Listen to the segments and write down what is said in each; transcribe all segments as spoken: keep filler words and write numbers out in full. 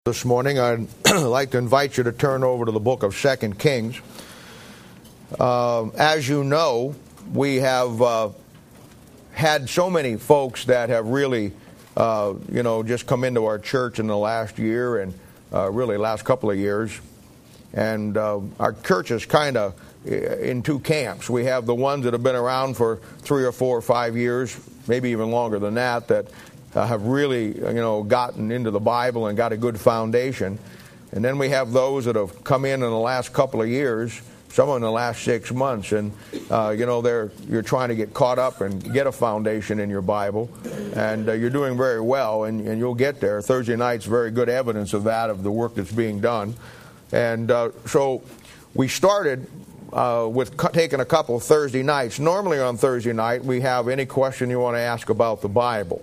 This morning, I'd like to invite you to turn over to the book of Second Kings. Uh, as you know, we have uh, had so many folks that have really, uh, you know, just come into our church in the last year and uh, really last couple of years. And uh, our church is kind of in two camps. We have the ones that have been around for three or four or five years, maybe even longer than that, that Uh, have really, you know, gotten into the Bible and got a good foundation. And then we have those that have come in in the last couple of years, some in the last six months, and uh, you know, they're you're trying to get caught up and get a foundation in your Bible, and uh, you're doing very well, and, and you'll get there. Thursday night's very good evidence of that, of the work that's being done. And uh, so we started uh, with cu- taking a couple of Thursday nights. Normally on Thursday night we have any question you want to ask about the Bible.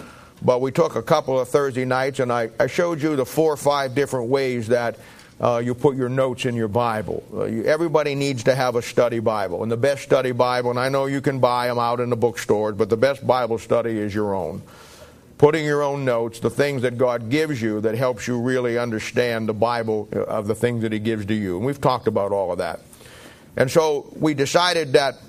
But we took a couple of Thursday nights, and I, I showed you the four or five different ways that uh, you put your notes in your Bible. Uh, you, everybody needs to have a study Bible. And the best study Bible, and I know you can buy them out in the bookstores, but the best Bible study is your own. Putting your own notes, the things that God gives you that helps you really understand the Bible of the things that He gives to you. And we've talked about all of that. And so we decided that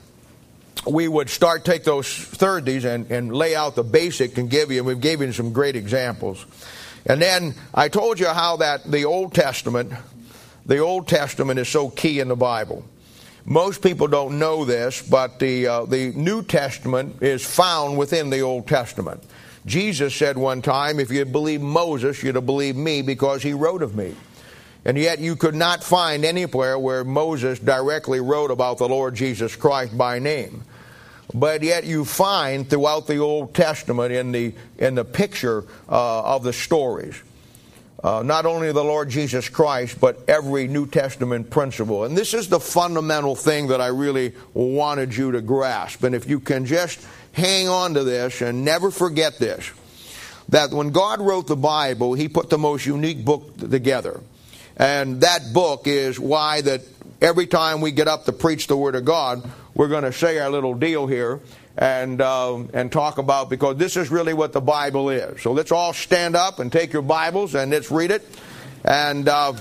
we would start take those Thursdays and, and lay out the basic and give you, and we've given you some great examples. And then I told you how that the Old Testament, the Old Testament is so key in the Bible. Most people don't know this, but the uh, the New Testament is found within the Old Testament. Jesus said one time, if you believe Moses, you'd believe me because he wrote of me. And yet you could not find anywhere where Moses directly wrote about the Lord Jesus Christ by name. But yet you find throughout the Old Testament in the in the picture uh, of the stories, uh, not only the Lord Jesus Christ, but every New Testament principle. And this is the fundamental thing that I really wanted you to grasp. And if you can just hang on to this and never forget this, that when God wrote the Bible, He put the most unique book together. And that book is why that every time we get up to preach the Word of God, we're going to say our little deal here and uh, and talk about, because this is really what the Bible is. So let's all stand up and take your Bibles and let's read it. And uh,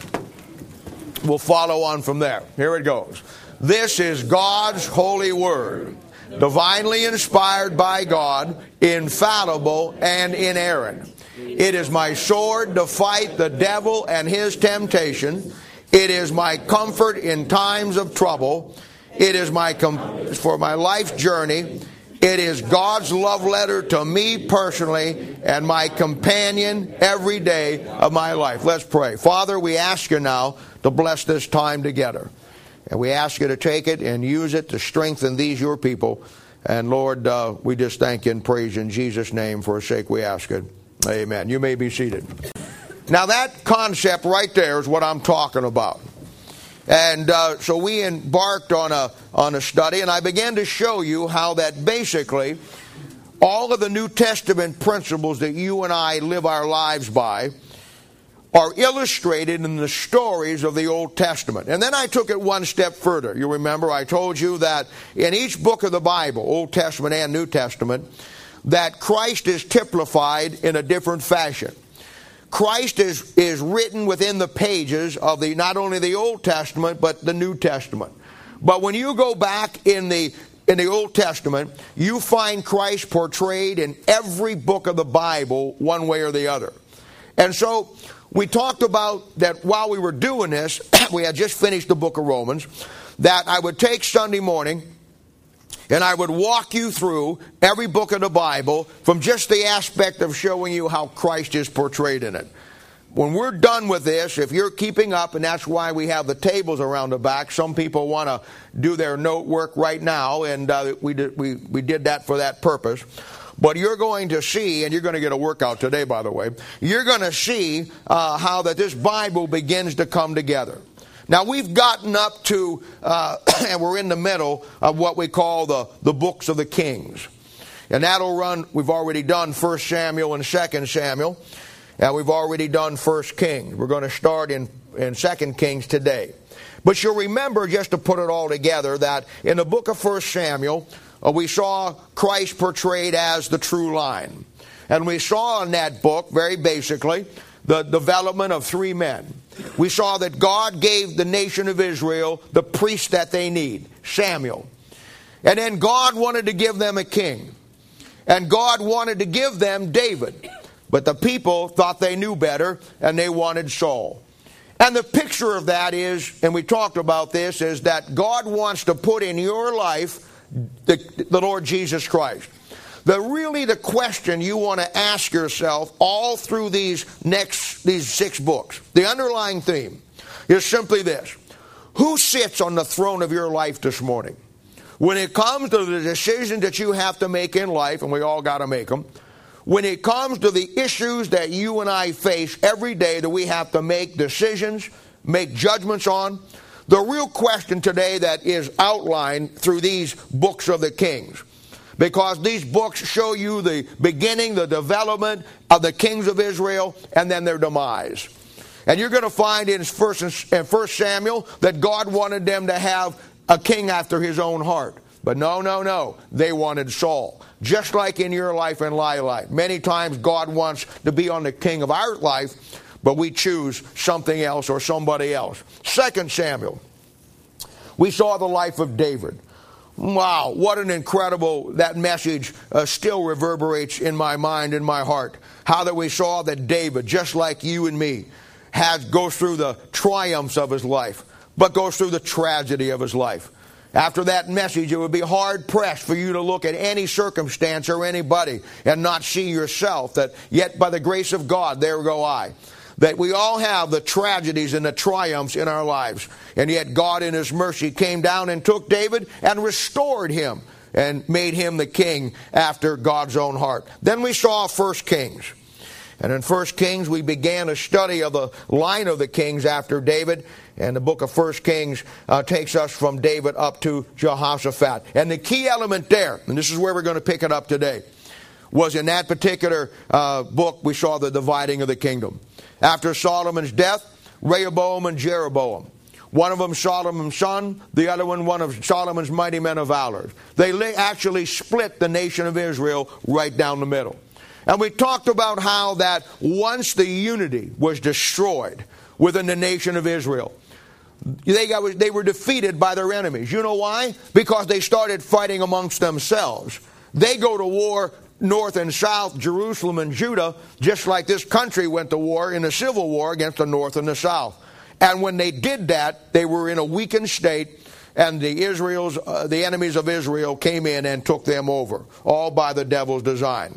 we'll follow on from there. Here it goes. This is God's holy Word, divinely inspired by God, infallible and inerrant. It is my sword to fight the devil and his temptation. It is my comfort in times of trouble. It is my com- for my life journey. It is God's love letter to me personally and my companion every day of my life. Let's pray. Father, we ask you now to bless this time together. And we ask you to take it and use it to strengthen these your people. And Lord, uh, we just thank you and praise you in Jesus' name. For his sake we ask it. Amen. You may be seated. Now that concept right there is what I'm talking about. And uh, so we embarked on a on a study, and I began to show you how that basically all of the New Testament principles that you and I live our lives by are illustrated in the stories of the Old Testament. And then I took it one step further. You remember I told you that in each book of the Bible, Old Testament and New Testament, that Christ is typified in a different fashion. Christ is, is written within the pages of the not only the Old Testament, but the New Testament. But when you go back in the in the Old Testament, you find Christ portrayed in every book of the Bible one way or the other. And so we talked about that while we were doing this, we had just finished the book of Romans, that I would take Sunday morning and I would walk you through every book of the Bible from just the aspect of showing you how Christ is portrayed in it. When we're done with this, if you're keeping up, and that's why we have the tables around the back, some people want to do their note work right now, and uh, we, did, we, we did that for that purpose. But you're going to see, and you're going to get a workout today, by the way, you're going to see uh, how that this Bible begins to come together. Now, we've gotten up to, uh, and we're in the middle of what we call the, the books of the Kings. And that'll run, we've already done First Samuel and Second Samuel. And we've already done First Kings. We're going to start in, in Second Kings today. But you'll remember, just to put it all together, that in the book of First Samuel, uh, we saw Christ portrayed as the true line. And we saw in that book, very basically, the development of three men. We saw that God gave the nation of Israel the priest that they need, Samuel. And then God wanted to give them a king. And God wanted to give them David. But the people thought they knew better, and they wanted Saul. And the picture of that is, and we talked about this, is that God wants to put in your life the, the Lord Jesus Christ. The really the question you want to ask yourself all through these next these six books, the underlying theme is simply this: who sits on the throne of your life this morning? When it comes to the decisions that you have to make in life, and we all got to make them, when it comes to the issues that you and I face every day that we have to make decisions, make judgments on, the real question today that is outlined through these books of the Kings, because these books show you the beginning, the development of the kings of Israel, and then their demise. And you're going to find in First Samuel that God wanted them to have a king after his own heart. But no, no, no. They wanted Saul. Just like in your life and my life. Many times God wants to be on the king of our life, but we choose something else or somebody else. Second Samuel. We saw the life of David. Wow, what an incredible, that message uh, still reverberates in my mind, in my heart. How that we saw that David, just like you and me, has goes through the triumphs of his life, but goes through the tragedy of his life. After that message, it would be hard-pressed for you to look at any circumstance or anybody and not see yourself that, yet by the grace of God, there go I. That we all have the tragedies and the triumphs in our lives. And yet God in His mercy came down and took David and restored him and made him the king after God's own heart. Then we saw First Kings. And in First Kings, we began a study of the line of the kings after David. And the book of First Kings uh, takes us from David up to Jehoshaphat. And the key element there, and this is where we're going to pick it up today, was in that particular uh, book we saw the dividing of the kingdom. After Solomon's death, Rehoboam and Jeroboam. One of them Solomon's son, the other one one of Solomon's mighty men of valor. They actually split the nation of Israel right down the middle. And we talked about how that once the unity was destroyed within the nation of Israel, they, got, they were defeated by their enemies. You know why? Because they started fighting amongst themselves. They go to war north and south, Jerusalem and Judah, just like this country went to war in a civil war against the north and the south. And when they did that, they were in a weakened state, and the Israel's, uh, the enemies of Israel came in and took them over, all by the devil's design.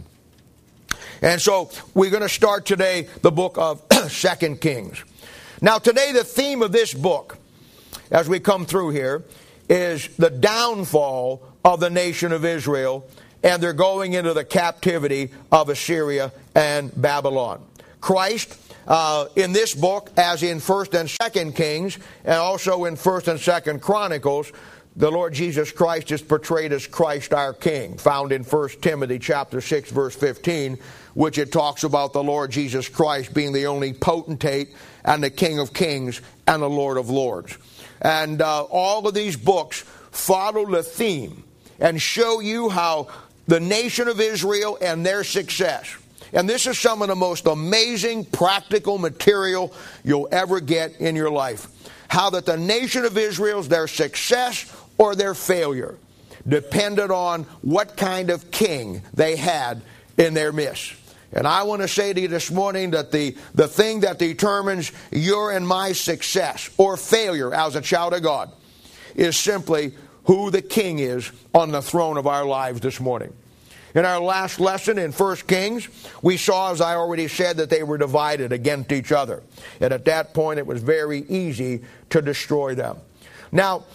And so we're going to start today the book of Second Kings. Now today the theme of this book, as we come through here, is the downfall of the nation of Israel, and they're going into the captivity of Assyria and Babylon. Christ, uh, in this book, as in First and Second Kings, and also in First and Second Chronicles, the Lord Jesus Christ is portrayed as Christ our King, found in First Timothy chapter six, verse fifteen, which it talks about the Lord Jesus Christ being the only potentate and the King of Kings and the Lord of Lords. And uh, all of these books follow the theme and show you how the nation of Israel and their success. And this is some of the most amazing practical material you'll ever get in your life. How that the nation of Israel's, their success or their failure depended on what kind of king they had in their midst. And I want to say to you this morning that the, the thing that determines your and my success or failure as a child of God is simply who the king is on the throne of our lives this morning. In our last lesson in First Kings, we saw, as I already said, that they were divided against each other. And at that point, it was very easy to destroy them. Now,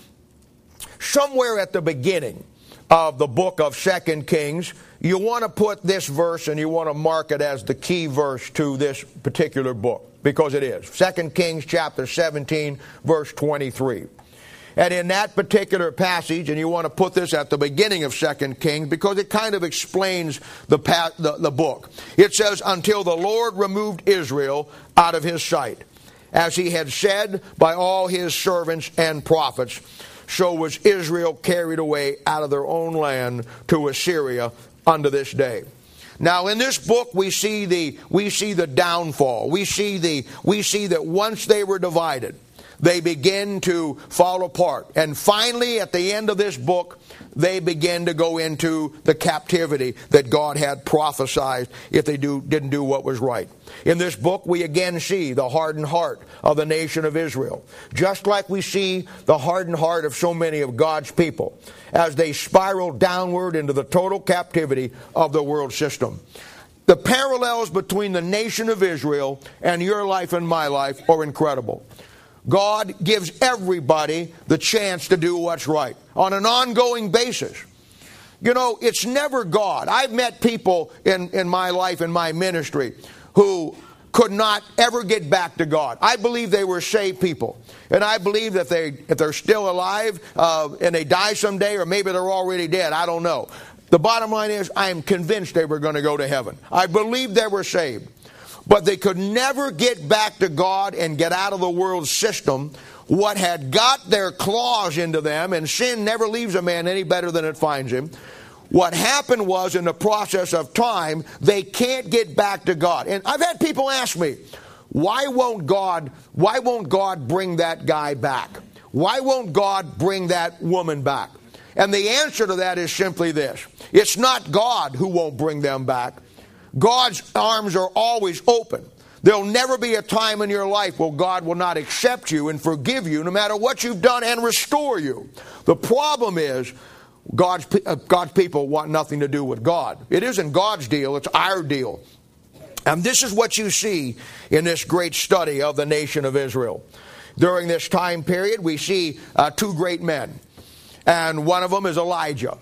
somewhere at the beginning of the book of Second Kings, you want to put this verse and you want to mark it as the key verse to this particular book, because it is. Second Kings chapter seventeen, verse twenty-three. And in that particular passage, and you want to put this at the beginning of Second Kings, because it kind of explains the, the, the book. It says, until the Lord removed Israel out of his sight, as he had said by all his servants and prophets, so was Israel carried away out of their own land to Assyria unto this day. Now, in this book, we see the we see the downfall. We see the we see that once they were divided, they begin to fall apart. And finally, at the end of this book, they begin to go into the captivity that God had prophesied if they do, didn't do what was right. In this book, we again see the hardened heart of the nation of Israel, just like we see the hardened heart of so many of God's people as they spiral downward into the total captivity of the world system. The parallels between the nation of Israel and your life and my life are incredible. God gives everybody the chance to do what's right on an ongoing basis. You know, it's never God. I've met people in, in my life, in my ministry, who could not ever get back to God. I believe they were saved people. And I believe that they, if they're still alive uh, and they die someday, or maybe they're already dead, I don't know. The bottom line is, I am convinced they were going to go to heaven. I believe they were saved. But they could never get back to God and get out of the world system. What had got their claws into them, and sin never leaves a man any better than it finds him. What happened was, in the process of time, they can't get back to God. And I've had people ask me, why won't God, why won't God bring that guy back? Why won't God bring that woman back? And the answer to that is simply this. It's not God who won't bring them back. God's arms are always open. There'll never be a time in your life where God will not accept you and forgive you no matter what you've done and restore you. The problem is God's, uh, God's people want nothing to do with God. It isn't God's deal, it's our deal. And this is what you see in this great study of the nation of Israel. During this time period, we see uh, two great men. And one of them is Elijah.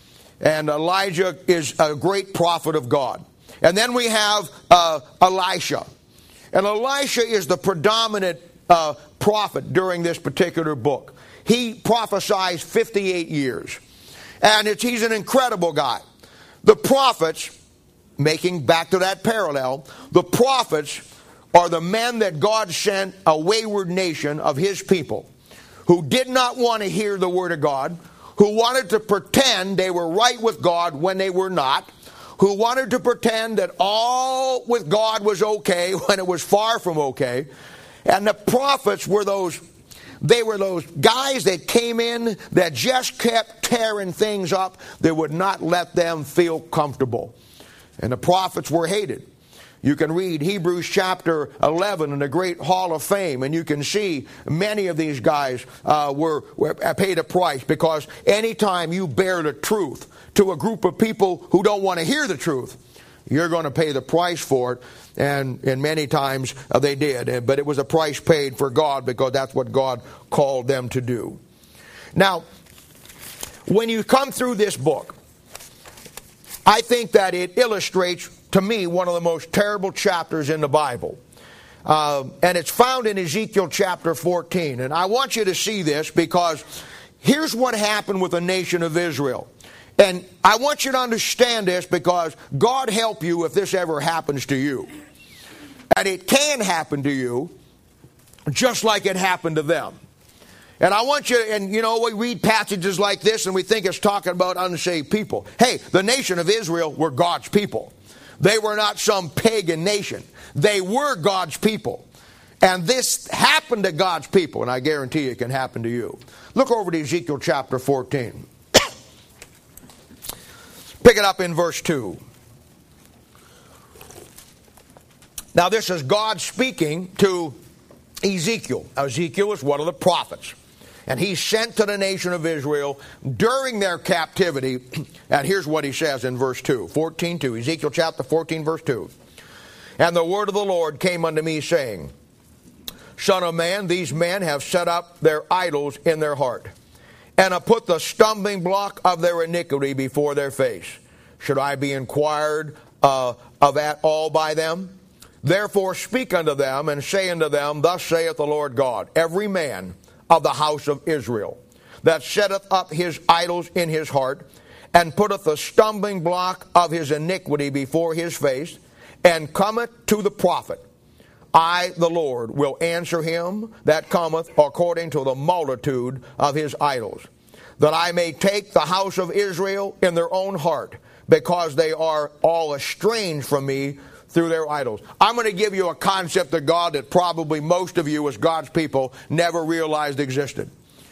And Elijah is a great prophet of God. And then we have uh, Elisha. And Elisha is the predominant uh, prophet during this particular book. He prophesies fifty-eight years. And it's, he's an incredible guy. The prophets, making back to that parallel, the prophets are the men that God sent a wayward nation of his people who did not want to hear the word of God, who wanted to pretend they were right with God when they were not, who wanted to pretend that all with God was okay when it was far from okay. And the prophets were those, they were those guys that came in that just kept tearing things up that would not let them feel comfortable. And the prophets were hated. You can read Hebrews chapter eleven in the Great Hall of Fame, and you can see many of these guys uh, were, were paid a price, because anytime you bear the truth to a group of people who don't want to hear the truth, you're going to pay the price for it. And, and many times uh, they did. But it was a price paid for God, because that's what God called them to do. Now, when you come through this book, I think that it illustrates, to me, one of the most terrible chapters in the Bible. Uh, and it's found in Ezekiel chapter fourteen. And I want you to see this, because here's what happened with the nation of Israel. And I want you to understand this, because God help you if this ever happens to you. And it can happen to you just like it happened to them. And I want you, and you know, we read passages like this and we think it's talking about unsaved people. Hey, the nation of Israel were God's people. They were not some pagan nation. They were God's people. And this happened to God's people, and I guarantee it can happen to you. Look over to Ezekiel chapter fourteen. Pick it up in verse two. Now this is God speaking to Ezekiel. Ezekiel is one of the prophets. And he's sent to the nation of Israel during their captivity. And here's what he says in verse two. fourteen two. Ezekiel chapter fourteen, verse two. And the word of the Lord came unto me, saying, Son of man, these men have set up their idols in their heart, and have put the stumbling block of their iniquity before their face. Should I be inquired uh, of at all by them? Therefore speak unto them, and say unto them, Thus saith the Lord God, every man of the house of Israel, that setteth up his idols in his heart, and putteth the stumbling block of his iniquity before his face, and cometh to the prophet, I, the Lord, will answer him that cometh according to the multitude of his idols, that I may take the house of Israel in their own heart, because they are all estranged from me through their idols. I'm going to give you a concept of God that probably most of you as God's people never realized existed.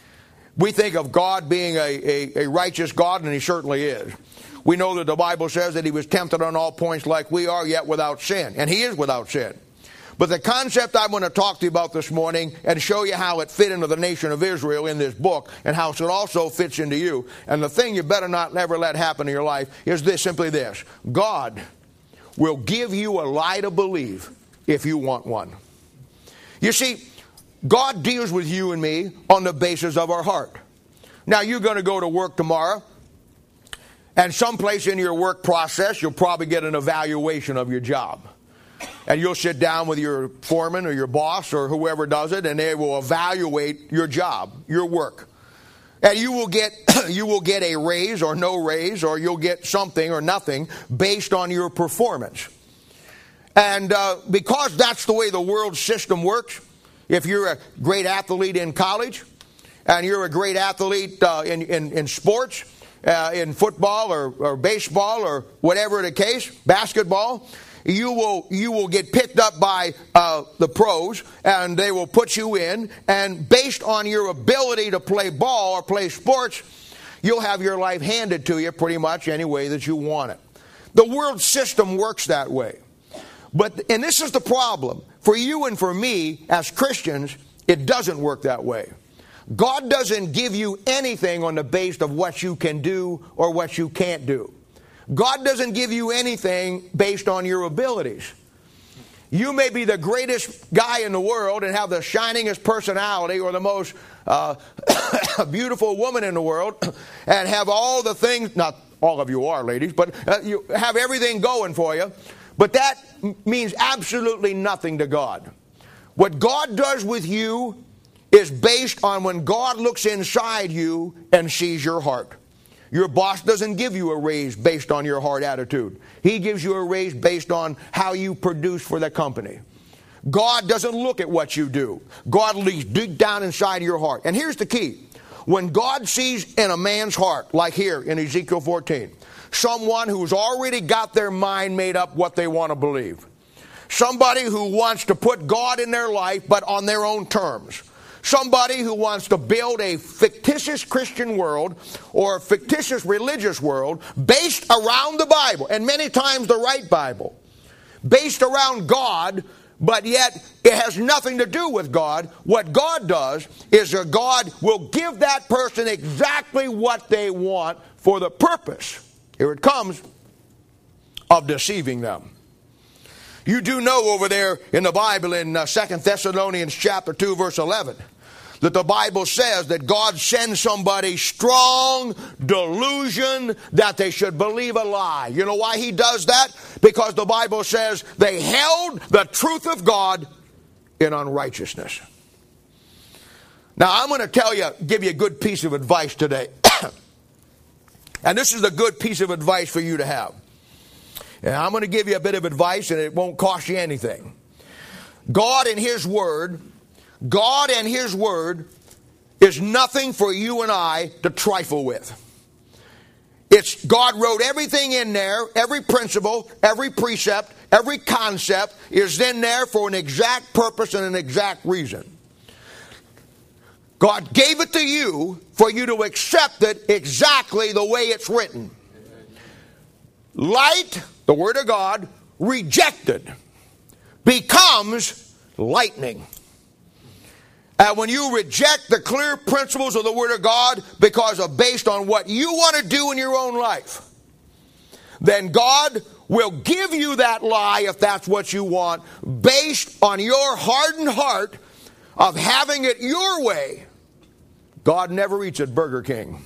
We think of God being a, a, a righteous God, and He certainly is. We know that the Bible says that He was tempted on all points like we are, yet without sin. And He is without sin. But the concept I'm going to talk to you about this morning and show you how it fit into the nation of Israel in this book and how it also fits into you. And the thing you better not ever let happen in your life is this, simply this. God will give you a lie to believe if you want one. You see, God deals with you and me on the basis of our heart. Now, you're going to go to work tomorrow, and someplace in your work process, you'll probably get an evaluation of your job. And you'll sit down with your foreman or your boss or whoever does it, and they will evaluate your job, your work. And you will get you will get a raise or no raise, or you'll get something or nothing based on your performance. And uh, because that's the way the world system works, if you're a great athlete in college, and you're a great athlete uh, in, in, in sports, uh, in football or, or baseball or whatever the case, basketball, You will you will get picked up by uh, the pros, and they will put you in, and based on your ability to play ball or play sports, you'll have your life handed to you pretty much any way that you want it. The world system works that way. But, and this is the problem, for you and for me as Christians, it doesn't work that way. God doesn't give you anything on the basis of what you can do or what you can't do. God doesn't give you anything based on your abilities. You may be the greatest guy in the world and have the shiningest personality or the most uh, beautiful woman in the world and have all the things, not all of you are, ladies, but uh, you have everything going for you. But that means absolutely nothing to God. What God does with you is based on when God looks inside you and sees your heart. Your boss doesn't give you a raise based on your heart attitude. He gives you a raise based on how you produce for the company. God doesn't look at what you do. God looks deep down inside your heart. And here's the key. When God sees in a man's heart, like here in Ezekiel fourteen, someone who's already got their mind made up what they want to believe. Somebody who wants to put God in their life, but on their own terms. Somebody who wants to build a fictitious Christian world or a fictitious religious world based around the Bible, and many times the right Bible, based around God, but yet it has nothing to do with God. What God does is that God will give that person exactly what they want for the purpose, here it comes, of deceiving them. You do know over there in the Bible in uh, Second Thessalonians chapter two, verse eleven, that the Bible says that God sends somebody strong delusion that they should believe a lie. You know why He does that? Because the Bible says they held the truth of God in unrighteousness. Now I'm going to tell you, give you a good piece of advice today. And this is a good piece of advice for you to have. And I'm going to give you a bit of advice, and it won't cost you anything. God and His Word, God and His Word is nothing for you and I to trifle with. It's God wrote everything in there, every principle, every precept, every concept is in there for an exact purpose and an exact reason. God gave it to you for you to accept it exactly the way it's written. Light, the Word of God, rejected, becomes lightning. And when you reject the clear principles of the Word of God because of based on what you want to do in your own life, then God will give you that lie, if that's what you want, based on your hardened heart of having it your way. God never eats at Burger King.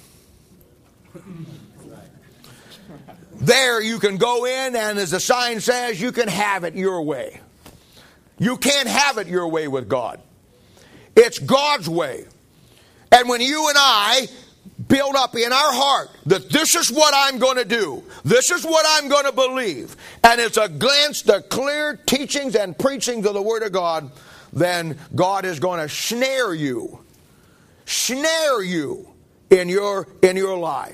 There you can go in, and as the sign says, you can have it your way. You can't have it your way with God. It's God's way. And when you and I build up in our heart that this is what I'm going to do, this is what I'm going to believe, and it's against the clear teachings and preachings of the Word of God, then God is going to snare you. Snare you in your in your life.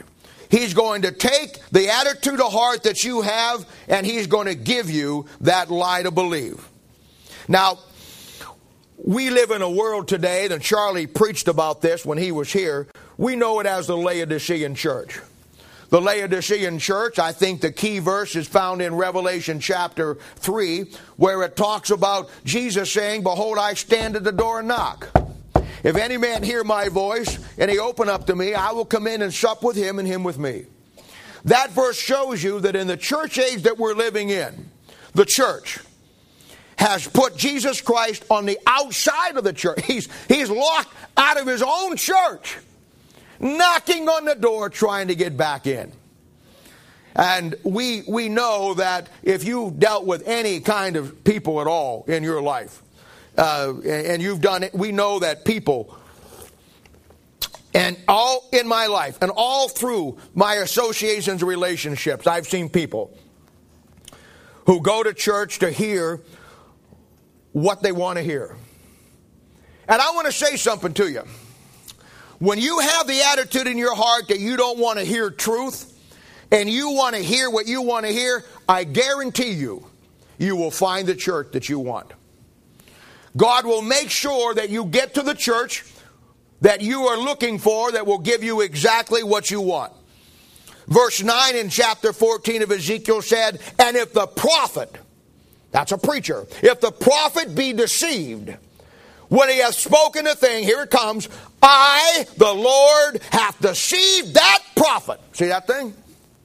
He's going to take the attitude of heart that you have, and he's going to give you that lie to believe. Now, we live in a world today, and Charlie preached about this when he was here. We know it as the Laodicean church. The Laodicean church, I think the key verse is found in Revelation chapter three, where it talks about Jesus saying, "Behold, I stand at the door and knock. If any man hear my voice, and he open up to me, I will come in and sup with him and him with me." That verse shows you that in the church age that we're living in, the church has put Jesus Christ on the outside of the church. He's, he's locked out of his own church, knocking on the door trying to get back in. And we we know that if you dealt with any kind of people at all in your life, uh, and you've done it, we know that people, and all in my life, and all through my associations and relationships, I've seen people who go to church to hear what they want to hear. And I want to say something to you. When you have the attitude in your heart that you don't want to hear truth, and you want to hear what you want to hear, I guarantee you, you will find the church that you want. God will make sure that you get to the church that you are looking for that will give you exactly what you want. Verse nine in chapter fourteen of Ezekiel said, "And if the prophet," that's a preacher, "if the prophet be deceived, when he hath spoken a thing," here it comes, "I, the Lord, hath deceived that prophet." See that thing?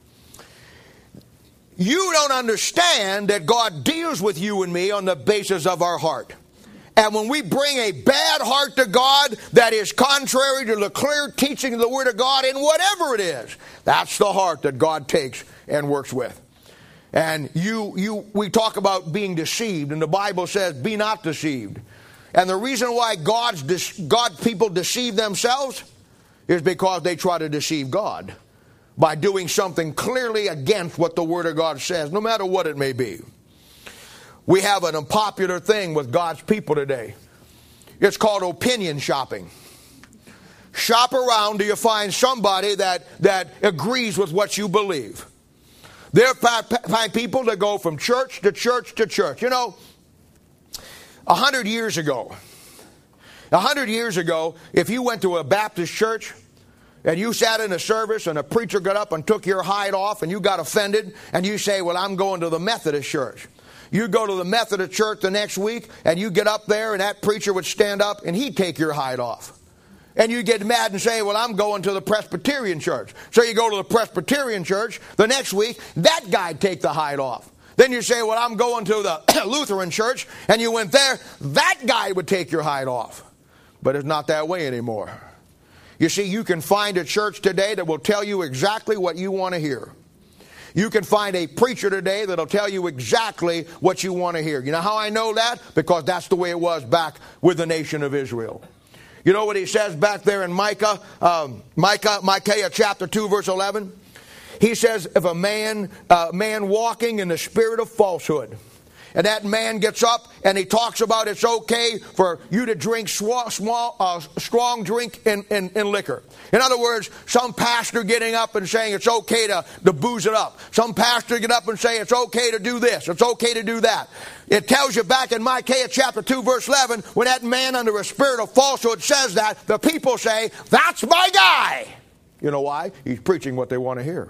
You don't understand that God deals with you and me on the basis of our heart. And when we bring a bad heart to God that is contrary to the clear teaching of the Word of God, in whatever it is, that's the heart that God takes and works with. And you, you, we talk about being deceived, and the Bible says, "Be not deceived." And the reason why God's God people deceive themselves is because they try to deceive God by doing something clearly against what the Word of God says, no matter what it may be. We have an unpopular thing with God's people today. It's called opinion shopping. Shop around till you find somebody that, that agrees with what you believe. There are find people that go from church to church to church. You know, a hundred years ago, a hundred years ago, if you went to a Baptist church and you sat in a service and a preacher got up and took your hide off and you got offended and you say, "Well, I'm going to the Methodist church." You go to the Methodist church the next week and you get up there and that preacher would stand up and he'd take your hide off. And you get mad and say, "Well, I'm going to the Presbyterian church." So you go to the Presbyterian church the next week, that guy'd take the hide off. Then you say, "Well, I'm going to the Lutheran church," and you went there, that guy would take your hide off. But it's not that way anymore. You see, you can find a church today that will tell you exactly what you want to hear. You can find a preacher today that'll tell you exactly what you want to hear. You know how I know that? Because that's the way it was back with the nation of Israel. You know what he says back there in Micah, um, Micah, Micaiah chapter two, verse eleven? He says, if a man, uh, man walking in the spirit of falsehood, and that man gets up and he talks about it's okay for you to drink small, small, uh, strong drink in, in, in liquor. In other words, some pastor getting up and saying it's okay to, to booze it up. Some pastor get up and say it's okay to do this, it's okay to do that. It tells you back in Micaiah chapter two, verse eleven, when that man under a spirit of falsehood says that, the people say, "That's my guy." You know why? He's preaching what they want to hear.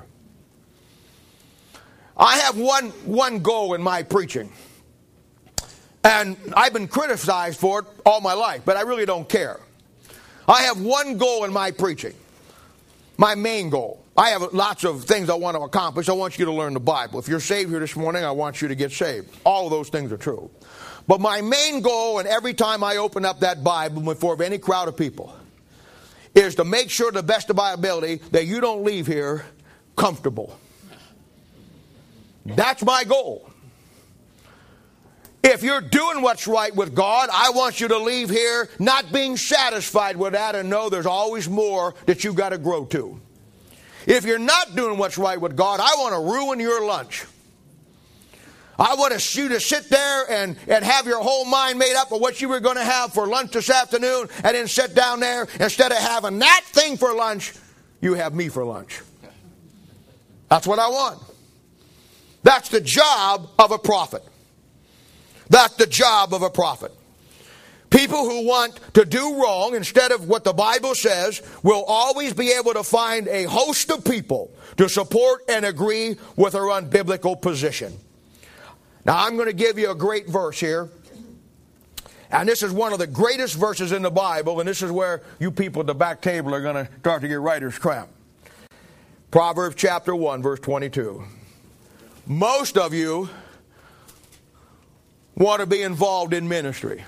I have one, one goal in my preaching. And I've been criticized for it all my life, but I really don't care. I have one goal in my preaching. My main goal. I have lots of things I want to accomplish. I want you to learn the Bible. If you're saved here this morning, I want you to get saved. All of those things are true. But my main goal, and every time I open up that Bible before any crowd of people, is to make sure to the best of my ability that you don't leave here comfortable. That's my goal. If you're doing what's right with God, I want you to leave here not being satisfied with that and know there's always more that you've got to grow to. If you're not doing what's right with God, I want to ruin your lunch. I want you to sit there and, and have your whole mind made up of what you were going to have for lunch this afternoon, and then sit down there, instead of having that thing for lunch, you have me for lunch. That's what I want. That's the job of a prophet. That's the job of a prophet. People who want to do wrong instead of what the Bible says will always be able to find a host of people to support and agree with their unbiblical position. Now, I'm going to give you a great verse here. And this is one of the greatest verses in the Bible, and this is where you people at the back table are going to start to get writer's cramp. Proverbs chapter one, verse twenty-two. Most of you want to be involved in ministry.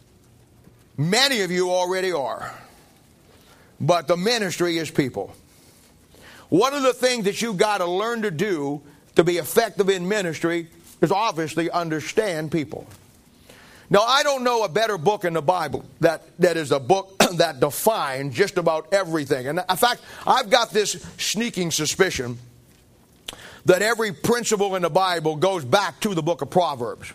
Many of you already are. But the ministry is people. One of the things that you've got to learn to do to be effective in ministry is obviously understand people. Now, I don't know a better book in the Bible that, that is a book that defines just about everything. And in fact, I've got this sneaking suspicion that every principle in the Bible goes back to the book of Proverbs.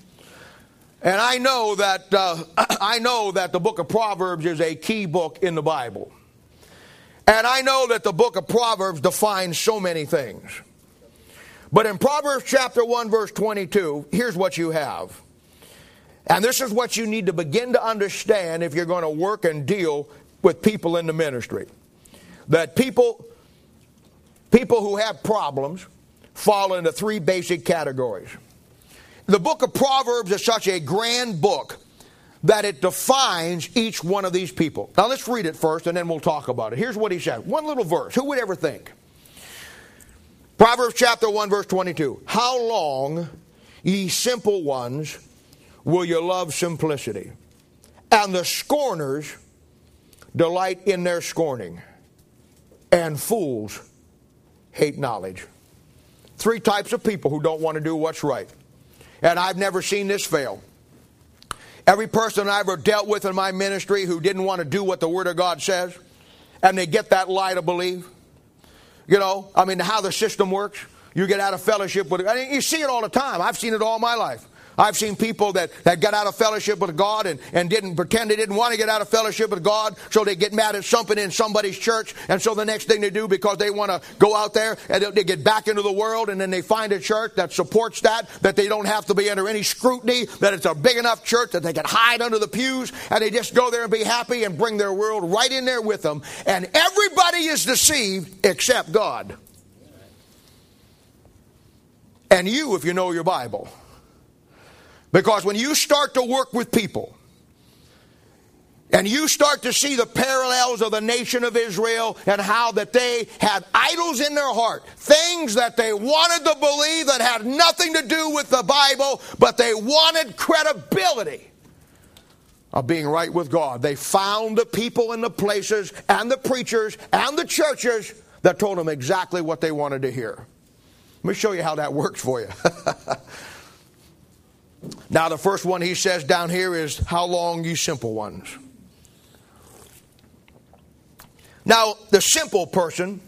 And I know that uh, I know that the book of Proverbs is a key book in the Bible. And I know that the book of Proverbs defines so many things. But in Proverbs chapter one, verse twenty-two, here's what you have. And this is what you need to begin to understand if you're going to work and deal with people in the ministry. That people, people who have problems fall into three basic categories. The book of Proverbs is such a grand book that it defines each one of these people. Now let's read it first and then we'll talk about it. Here's what he said. One little verse. Who would ever think? Proverbs chapter one, verse twenty-two. How long, ye simple ones, will you love simplicity? And the scorners delight in their scorning, and fools hate knowledge. Three types of people who don't want to do what's right. And I've never seen this fail. Every person I ever dealt with in my ministry who didn't want to do what the Word of God says, and they get that lie to believe. You know, I mean, how the system works. You get out of fellowship with it. I mean, you see it all the time. I've seen it all my life. I've seen people that, that got out of fellowship with God and, and didn't pretend they didn't want to get out of fellowship with God, so they get mad at something in somebody's church, and so the next thing they do, because they want to go out there and they, they get back into the world, and then they find a church that supports that, that they don't have to be under any scrutiny, that it's a big enough church that they can hide under the pews, and they just go there and be happy and bring their world right in there with them, and everybody is deceived except God. And you, if you know your Bible. Because when you start to work with people, and you start to see the parallels of the nation of Israel and how that they had idols in their heart, things that they wanted to believe that had nothing to do with the Bible, but they wanted credibility of being right with God. They found the people and the places and the preachers and the churches that told them exactly what they wanted to hear. Let me show you how that works for you. Now, the first one he says down here is, how long, you simple ones. Now, the simple person,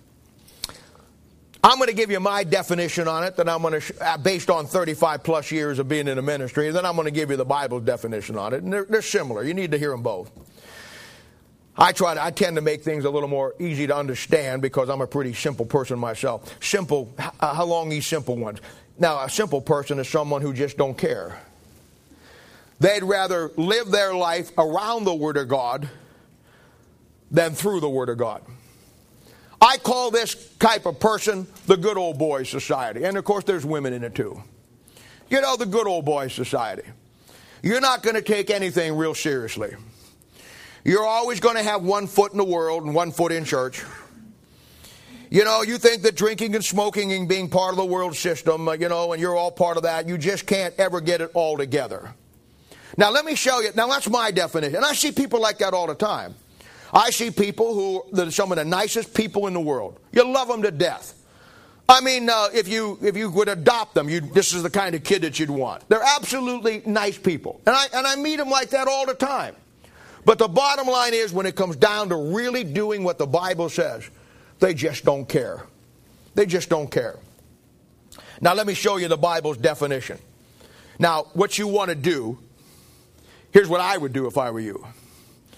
I'm going to give you my definition on it, that I'm going to, based on thirty-five plus years of being in the ministry, and then I'm going to give you the Bible's definition on it, and they're, they're similar. You need to hear them both. I try to, I tend to make things a little more easy to understand because I'm a pretty simple person myself. Simple, how long, these simple ones. Now, a simple person is someone who just don't care. They'd rather live their life around the Word of God than through the Word of God. I call this type of person the good old boy society. And, of course, there's women in it, too. You know, the good old boy society. You're not going to take anything real seriously. You're always going to have one foot in the world and one foot in church. You know, you think that drinking and smoking and being part of the world system, you know, and you're all part of that, you just can't ever get it all together. Now, let me show you. Now, that's my definition. And I see people like that all the time. I see people who are some of the nicest people in the world. You love them to death. I mean, uh, if you if you would adopt them, you this is the kind of kid that you'd want. They're absolutely nice people. And I, and I meet them like that all the time. But the bottom line is, when it comes down to really doing what the Bible says, they just don't care. They just don't care. Now, let me show you the Bible's definition. Now, what you want to do, here's what I would do if I were you.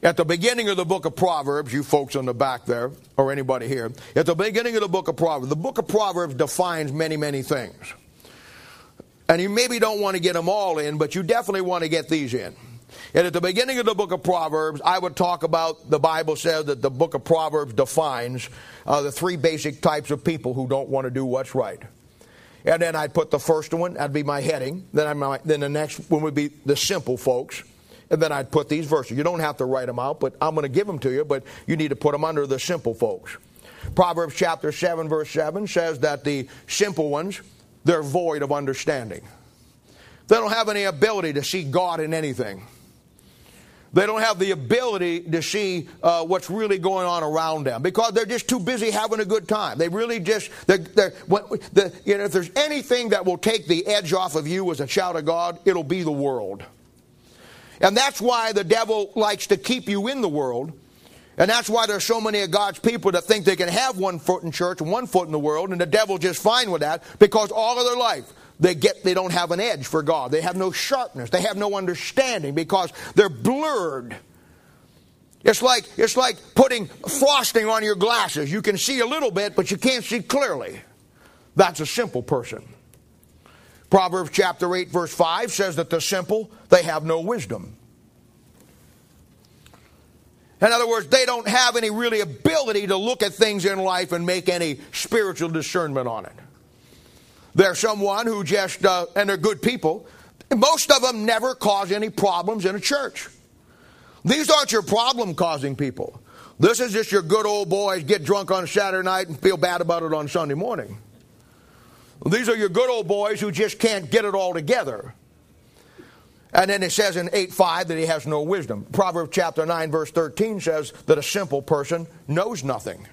At the beginning of the book of Proverbs, you folks in the back there, or anybody here, at the beginning of the book of Proverbs, the book of Proverbs defines many, many things. And you maybe don't want to get them all in, but you definitely want to get these in. And at the beginning of the book of Proverbs, I would talk about, the Bible says that the book of Proverbs defines uh, the three basic types of people who don't want to do what's right. And then I'd put the first one, that'd be my heading. Then, I might, then the next one would be the simple folks. And then I'd put these verses. You don't have to write them out, but I'm going to give them to you, but you need to put them under the simple folks. Proverbs chapter seven, verse seven says that the simple ones, they're void of understanding. They don't have any ability to see God in anything. They don't have the ability to see uh, what's really going on around them because they're just too busy having a good time. They really just, they're, they're, what, the, you know, if there's anything that will take the edge off of you as a child of God, it'll be the world. And that's why the devil likes to keep you in the world. And that's why there's so many of God's people that think they can have one foot in church and one foot in the world, and the devil's just fine with that because all of their life they get they don't have an edge for God. They have no sharpness. They have no understanding because they're blurred. It's like it's like putting frosting on your glasses. You can see a little bit, but you can't see clearly. That's a simple person. Proverbs chapter eight, verse five says that the simple, they have no wisdom. In other words, they don't have any really ability to look at things in life and make any spiritual discernment on it. They're someone who just, uh, and they're good people. Most of them never cause any problems in a church. These aren't your problem-causing people. This is just your good old boys get drunk on Saturday night and feel bad about it on Sunday morning. These are your good old boys who just can't get it all together. And then it says in eight five that he has no wisdom. Proverbs chapter nine verse thirteen says that a simple person knows nothing.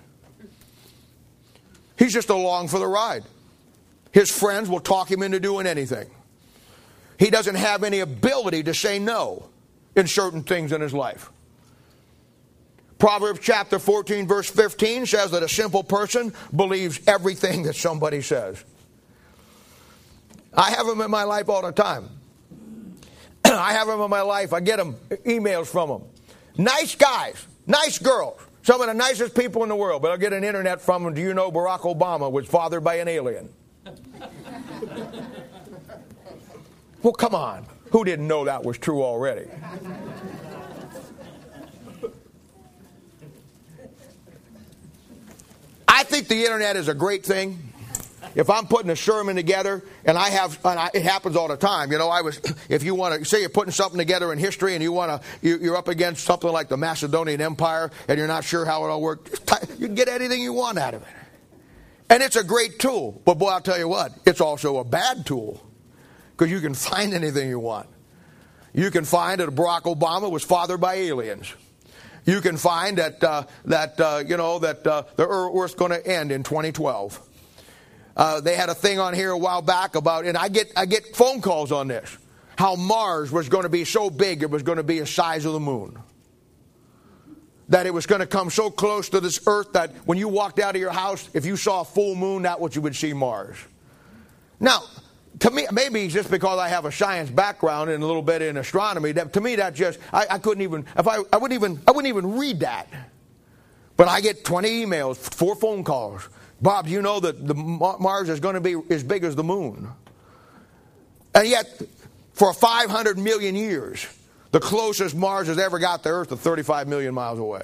He's just along for the ride. His friends will talk him into doing anything. He doesn't have any ability to say no in certain things in his life. Proverbs chapter fourteen verse fifteen says that a simple person believes everything that somebody says. I have them in my life all the time. I have them in my life. I get them emails from them. Nice guys, nice girls, some of the nicest people in the world. But I'll get an internet from them. Do you know Barack Obama was fathered by an alien? Well, come on. Who didn't know that was true already? I think the internet is a great thing. If I'm putting a sermon together, and I have, and I, it happens all the time. You know, I was. If you want to say you're putting something together in history, and you want to, you, you're up against something like the Macedonian Empire, and you're not sure how it all worked. You can get anything you want out of it, and it's a great tool. But boy, I'll tell you what, it's also a bad tool because you can find anything you want. You can find that Barack Obama was fathered by aliens. You can find that uh, that uh, you know that uh, the Earth's going to end in twenty twelve. Uh, they had a thing on here a while back about, and I get I get phone calls on this, how Mars was going to be so big it was going to be the size of the moon. That it was going to come so close to this Earth that when you walked out of your house, if you saw a full moon, that's what you would see Mars. Now, to me, maybe it's just because I have a science background and a little bit in astronomy. That, to me, that just I, I couldn't even if I I wouldn't even I wouldn't even read that. But I get twenty emails, four phone calls. Bob, you know that the Mars is going to be as big as the moon. And yet, for five hundred million years, the closest Mars has ever got to Earth is thirty-five million miles away.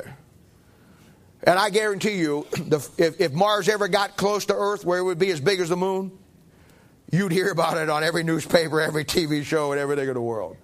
And I guarantee you, the, if, if Mars ever got close to Earth where it would be as big as the moon, you'd hear about it on every newspaper, every T V show, and everything in the world.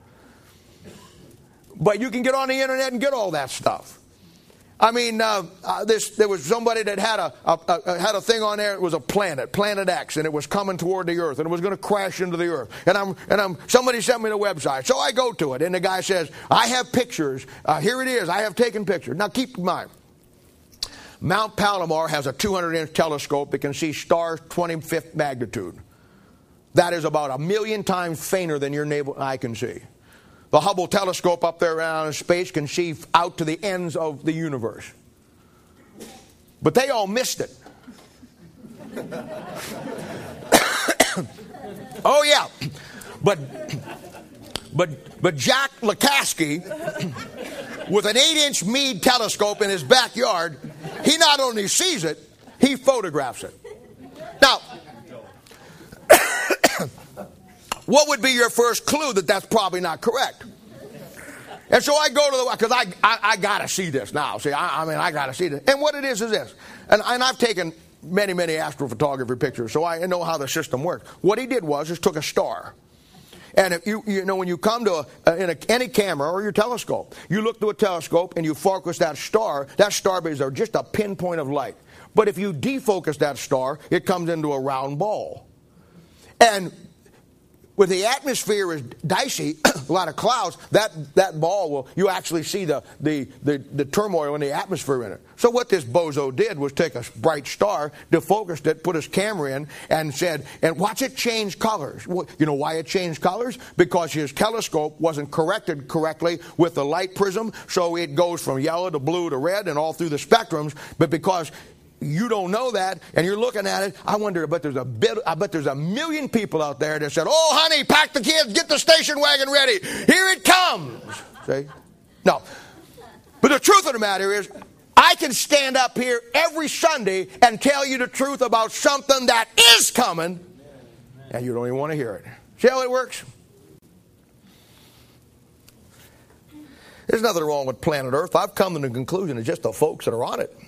But you can get on the internet and get all that stuff. I mean, uh, uh, this, there was somebody that had a, a, a had a thing on there. It was a planet, Planet X, and it was coming toward the Earth, and it was going to crash into the Earth. And I'm and I'm somebody sent me the website, so I go to it, and the guy says, "I have pictures. Uh, here it is. I have taken pictures." Now, keep in mind, Mount Palomar has a two hundred inch telescope that can see stars twenty-fifth magnitude. That is about a million times fainter than your navel eye can see. The Hubble telescope up there around in space can see out to the ends of the universe. But they all missed it. Oh, yeah. But but but Jack Lukaski with an eight-inch Meade telescope in his backyard, he not only sees it, he photographs it. Now, what would be your first clue that that's probably not correct? And so I go to the, because I, I, I got to see this now. See, I, I mean, I got to see this. And what it is is this. And, and I've taken many, many astrophotography pictures, so I know how the system works. What he did was, is took a star. And if you, you know, when you come to a, in a, any camera or your telescope, you look through a telescope and you focus that star, that star is just a pinpoint of light. But if you defocus that star, it comes into a round ball. And with the atmosphere is dicey, a lot of clouds, that, that ball will, you actually see the, the, the, the turmoil in the atmosphere in it. So what this bozo did was take a bright star, defocused it, put his camera in, and said, and watch it change colors. You know why it changed colors? Because his telescope wasn't corrected correctly with the light prism, so it goes from yellow to blue to red and all through the spectrums, but because you don't know that, and you're looking at it, I wonder, but there's a bit, I bet there's a million people out there that said, oh, honey, pack the kids, get the station wagon ready. Here it comes. See? No. But the truth of the matter is, I can stand up here every Sunday and tell you the truth about something that is coming, and you don't even want to hear it. See how it works? There's nothing wrong with planet Earth. I've come to the conclusion it's just the folks that are on it.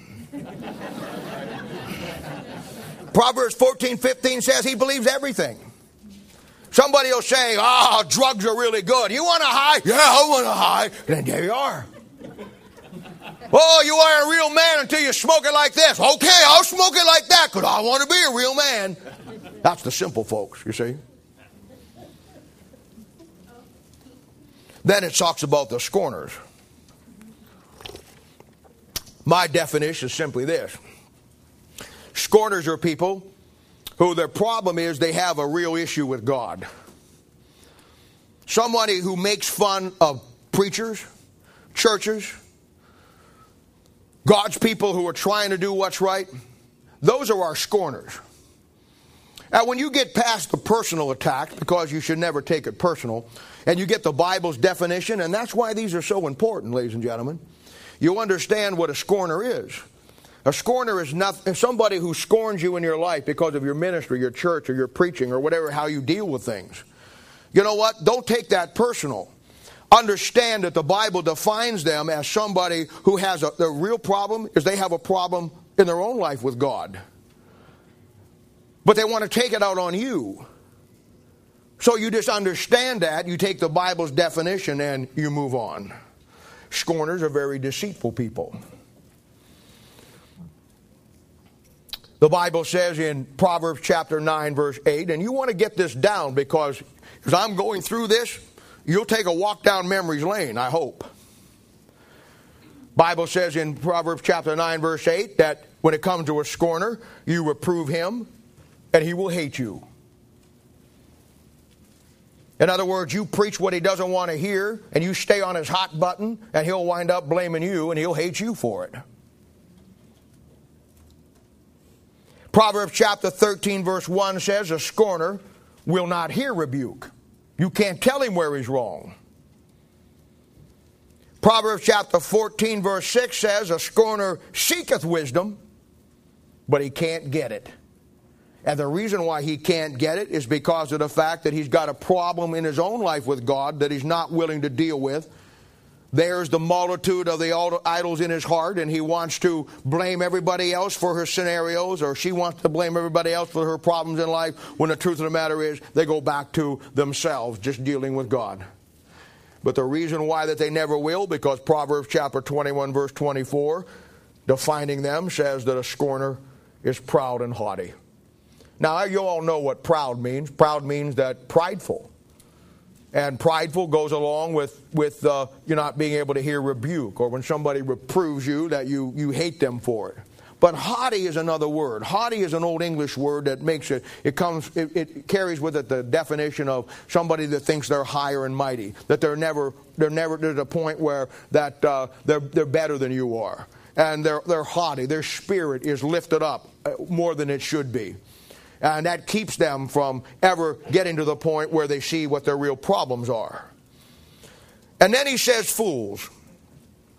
Proverbs fourteen fifteen says he believes everything. Somebody will say, oh, drugs are really good. You want a high? Yeah, I want a high. And there you are. Oh, you are a real man until you smoke it like this. Okay, I'll smoke it like that because I want to be a real man. That's the simple folks, you see. Then it talks about the scorners. My definition is simply this. Scorners are people who their problem is they have a real issue with God. Somebody who makes fun of preachers, churches, God's people who are trying to do what's right. Those are our scorners. Now, when you get past the personal attacks, because you should never take it personal, and you get the Bible's definition, and that's why these are so important, ladies and gentlemen, you understand what a scorner is. A scorner is not, somebody who scorns you in your life because of your ministry, your church, or your preaching, or whatever, how you deal with things. You know what? Don't take that personal. Understand that the Bible defines them as somebody who has a, the real problem is they have a problem in their own life with God. But they want to take it out on you. So you just understand that, you take the Bible's definition, and you move on. Scorners are very deceitful people. The Bible says in Proverbs chapter nine, verse eight, and you want to get this down because as I'm going through this, you'll take a walk down memory's lane, I hope. Bible says in Proverbs chapter nine, verse eight, that when it comes to a scorner, you reprove him, and he will hate you. In other words, you preach what he doesn't want to hear, and you stay on his hot button, and he'll wind up blaming you, and he'll hate you for it. Proverbs chapter thirteen, verse one says, a scorner will not hear rebuke. You can't tell him where he's wrong. Proverbs chapter fourteen, verse six says, a scorner seeketh wisdom, but he can't get it. And the reason why he can't get it is because of the fact that he's got a problem in his own life with God that he's not willing to deal with. There's the multitude of the idols in his heart, and he wants to blame everybody else for her scenarios, or she wants to blame everybody else for her problems in life, when the truth of the matter is they go back to themselves, just dealing with God. But the reason why that they never will, because Proverbs chapter twenty-one, verse twenty-four, defining them, says that a scorner is proud and haughty. Now, you all know what proud means. Proud means that prideful. And prideful goes along with, with uh, you not being able to hear rebuke, or when somebody reproves you that you, you hate them for it. But haughty is another word. Haughty is an old English word that makes it, it comes, it, it carries with it the definition of somebody that thinks they're higher and mighty, that they're never, they're never, there's a point where that uh, they're, they're better than you are. And they're, they're haughty. Their spirit is lifted up more than it should be. And that keeps them from ever getting to the point where they see what their real problems are. And then he says fools.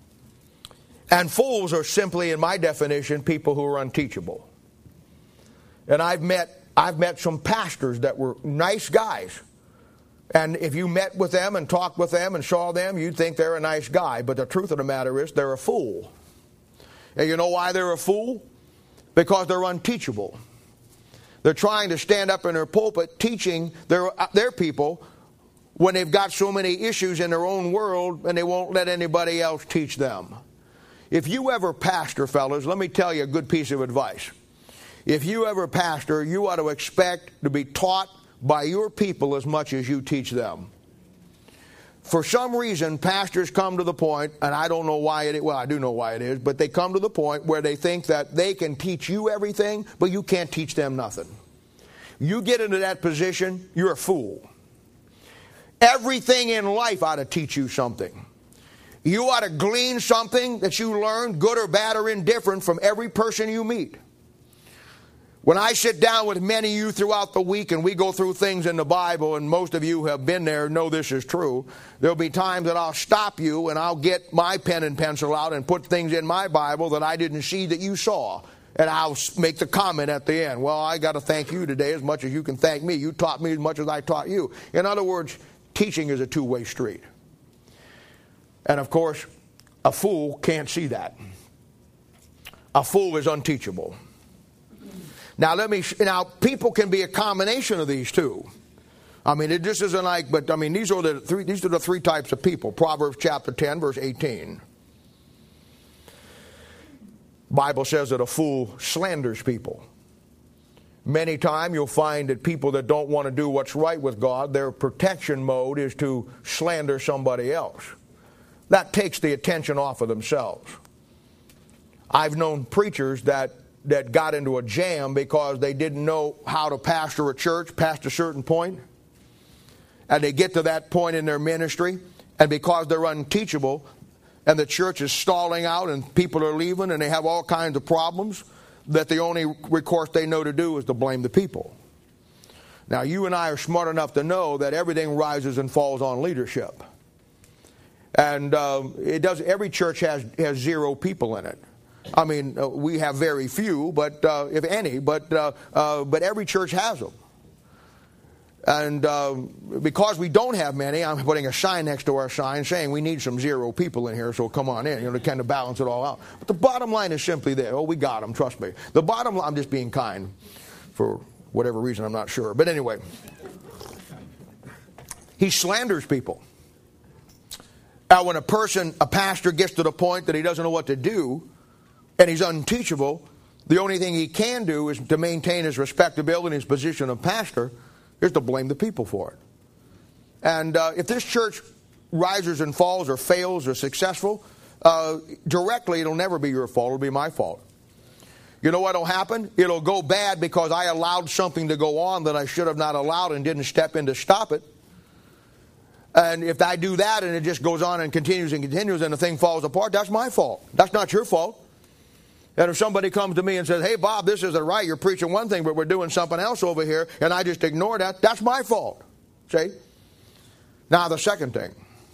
And fools are simply, in my definition, people who are unteachable. And I've met I've met some pastors that were nice guys. And if you met with them and talked with them and saw them, you'd think they're a nice guy. But the truth of the matter is they're a fool. And you know why they're a fool? Because they're unteachable. They're trying to stand up in their pulpit teaching their, their people when they've got so many issues in their own world and they won't let anybody else teach them. If you ever pastor, fellas, let me tell you a good piece of advice. If you ever pastor, you ought to expect to be taught by your people as much as you teach them. For some reason, pastors come to the point, and I don't know why it is, well, I do know why it is, but they come to the point where they think that they can teach you everything, but you can't teach them nothing. You get into that position, you're a fool. Everything in life ought to teach you something. You ought to glean something that you learn, good or bad or indifferent, from every person you meet. When I sit down with many of you throughout the week and we go through things in the Bible, and most of you who have been there know this is true, there'll be times that I'll stop you and I'll get my pen and pencil out and put things in my Bible that I didn't see that you saw. And I'll make the comment at the end, well, I got to thank you today as much as you can thank me. You taught me as much as I taught you. In other words, teaching is a two-way street. And of course, a fool can't see that. A fool is unteachable. Now, let me. Now, people can be a combination of these two. I mean, it just isn't like, but I mean, these are the three. These are the three types of people. Proverbs chapter ten, verse eighteen. Bible says that a fool slanders people. Many times you'll find that people that don't want to do what's right with God, their protection mode is to slander somebody else. That takes the attention off of themselves. I've known preachers that. that got into a jam because they didn't know how to pastor a church past a certain point. And they get to that point in their ministry, and because they're unteachable, and the church is stalling out, and people are leaving, and they have all kinds of problems, that the only recourse they know to do is to blame the people. Now, you and I are smart enough to know that everything rises and falls on leadership. And uh, it does. Every church has, has zero people in it. I mean, uh, we have very few, but uh, if any, but uh, uh, but every church has them. And uh, because we don't have many, I'm putting a sign next to our sign saying we need some zero people in here, so come on in, you know, to kind of balance it all out. But the bottom line is simply this. Oh, we got them, trust me. The bottom line, I'm just being kind for whatever reason, I'm not sure. But anyway, he slanders people. Now, when a person, a pastor gets to the point that he doesn't know what to do, and he's unteachable, the only thing he can do is to maintain his respectability and his position of pastor is to blame the people for it. And uh, if this church rises and falls or fails or successful, uh, directly it'll never be your fault, it'll be my fault. You know what will happen? It'll go bad because I allowed something to go on that I should have not allowed and didn't step in to stop it. And if I do that and it just goes on and continues and continues and the thing falls apart, that's my fault. That's not your fault. And if somebody comes to me and says, hey, Bob, this isn't right. You're preaching one thing, but we're doing something else over here, and I just ignore that, that's my fault. See? Now, the second thing.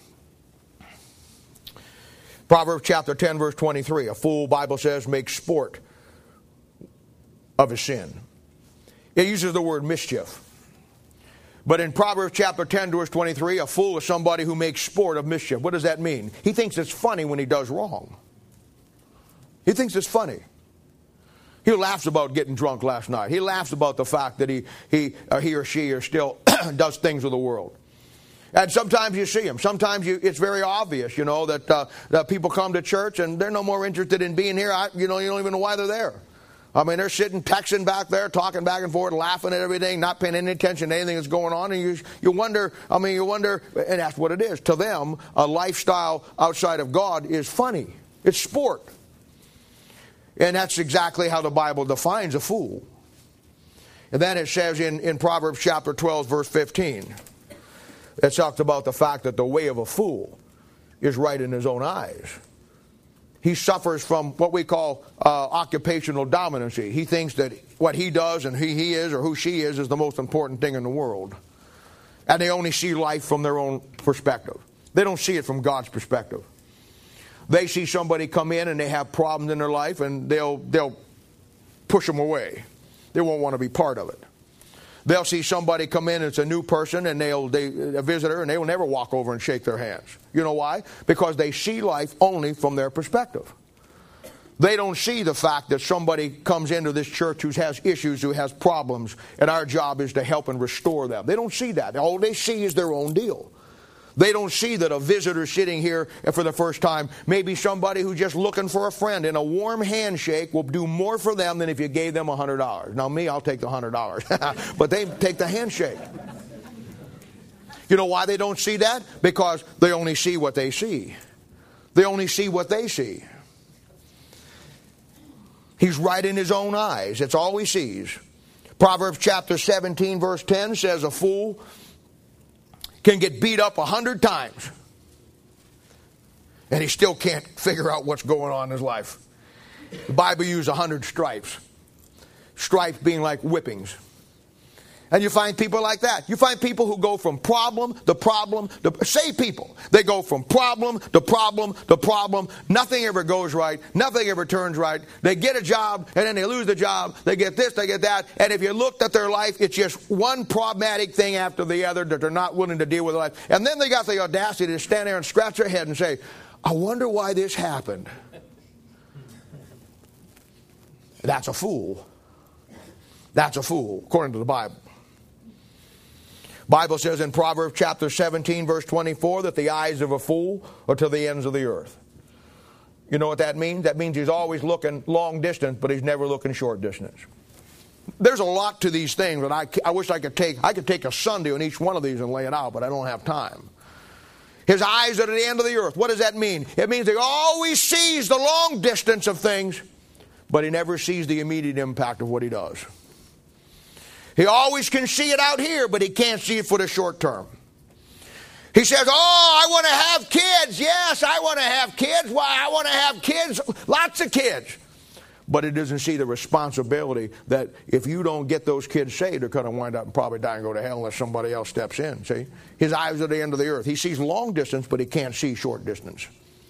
Proverbs chapter ten, verse twenty-three. A fool, Bible says, makes sport of his sin. It uses the word mischief. But in Proverbs chapter ten, verse twenty-three, a fool is somebody who makes sport of mischief. What does that mean? He thinks it's funny when he does wrong. He thinks it's funny. He laughs about getting drunk last night. He laughs about the fact that he he or he or she or still does things with the world. And sometimes you see him. Sometimes you, it's very obvious, you know, that, uh, that people come to church and they're no more interested in being here. I, you know, you don't even know why they're there. I mean, they're sitting, texting back there, talking back and forth, laughing at everything, not paying any attention to anything that's going on. And you you wonder, I mean, you wonder, and that's what it is. To them, a lifestyle outside of God is funny. It's sport. And that's exactly how the Bible defines a fool. And then it says in, in Proverbs chapter twelve, verse fifteen, it talks about the fact that the way of a fool is right in his own eyes. He suffers from what we call uh, occupational dominancy. He thinks that what he does and who he is or who she is is the most important thing in the world. And they only see life from their own perspective. They don't see it from God's perspective. They see somebody come in and they have problems in their life, and they'll they'll push them away. They won't want to be part of it. They'll see somebody come in, it's a new person, and they'll they, a visitor, and they will never walk over and shake their hands. You know why? Because they see life only from their perspective. They don't see the fact that somebody comes into this church who has issues, who has problems, and our job is to help and restore them. They don't see that. All they see is their own deal. They don't see that a visitor sitting here for the first time may be somebody who's just looking for a friend, and a warm handshake will do more for them than if you gave them one hundred dollars. Now me, I'll take the one hundred dollars, but they take the handshake. You know why they don't see that? Because they only see what they see. They only see what they see. He's right in his own eyes. That's all he sees. Proverbs chapter seventeen verse ten says a fool can get beat up a hundred times and he still can't figure out what's going on in his life. The Bible uses a hundred stripes. Stripes being like whippings. And you find people like that. You find people who go from problem to problem to saved people. They go from problem to problem to problem. Nothing ever goes right. Nothing ever turns right. They get a job and then they lose the job. They get this, they get that. And if you looked at their life, it's just one problematic thing after the other that they're not willing to deal with life. And then they got the audacity to stand there and scratch their head and say, I wonder why this happened. That's a fool. That's a fool, according to the Bible. Bible says in Proverbs chapter seventeen, verse twenty-four, that the eyes of a fool are to the ends of the earth. You know what that means? That means he's always looking long distance, but he's never looking short distance. There's a lot to these things that I, I wish I could take. I could take a Sunday on each one of these and lay it out, but I don't have time. His eyes are to the end of the earth. What does that mean? It means he always sees the long distance of things, but he never sees the immediate impact of what he does. He always can see it out here, but he can't see it for the short term. He says, oh, I want to have kids. Yes, I want to have kids. Why? I want to have kids. Lots of kids. But it doesn't see the responsibility that if you don't get those kids saved, they're going to wind up and probably die and go to hell unless somebody else steps in. See? His eyes are at the end of the earth. He sees long distance, but he can't see short distance.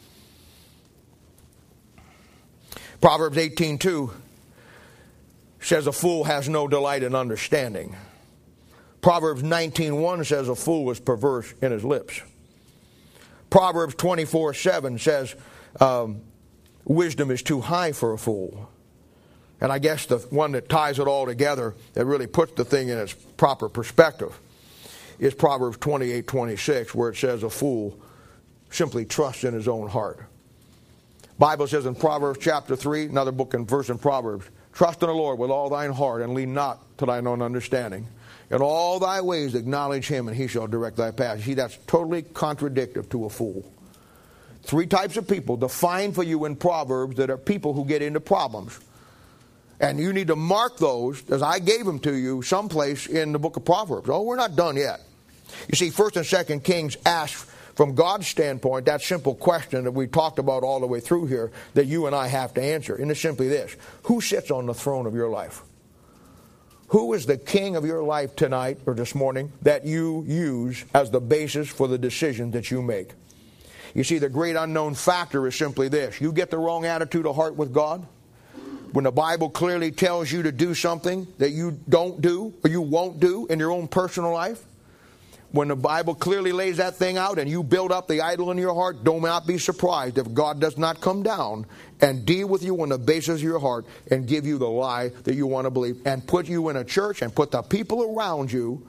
Proverbs eighteen two says a fool has no delight in understanding. Proverbs nineteen one says a fool is perverse in his lips. Proverbs twenty-four seven says um, wisdom is too high for a fool. And I guess the one that ties it all together, that really puts the thing in its proper perspective, is Proverbs twenty-eight twenty-six, where it says a fool simply trusts in his own heart. Bible says in Proverbs chapter three, another book and verse in Proverbs, trust in the Lord with all thine heart, and lean not to thine own understanding. In all thy ways acknowledge him, and he shall direct thy path. See, that's totally contradictory to a fool. Three types of people defined for you in Proverbs that are people who get into problems. And you need to mark those, as I gave them to you, someplace in the book of Proverbs. Oh, we're not done yet. You see, First and Second Kings ask, from God's standpoint, that simple question that we talked about all the way through here that you and I have to answer. And it's simply this. Who sits on the throne of your life? Who is the king of your life tonight or this morning that you use as the basis for the decision that you make? You see, the great unknown factor is simply this. You get the wrong attitude of heart with God. When the Bible clearly tells you to do something that you don't do or you won't do in your own personal life, when the Bible clearly lays that thing out and you build up the idol in your heart, do not be surprised if God does not come down and deal with you on the basis of your heart and give you the lie that you want to believe and put you in a church and put the people around you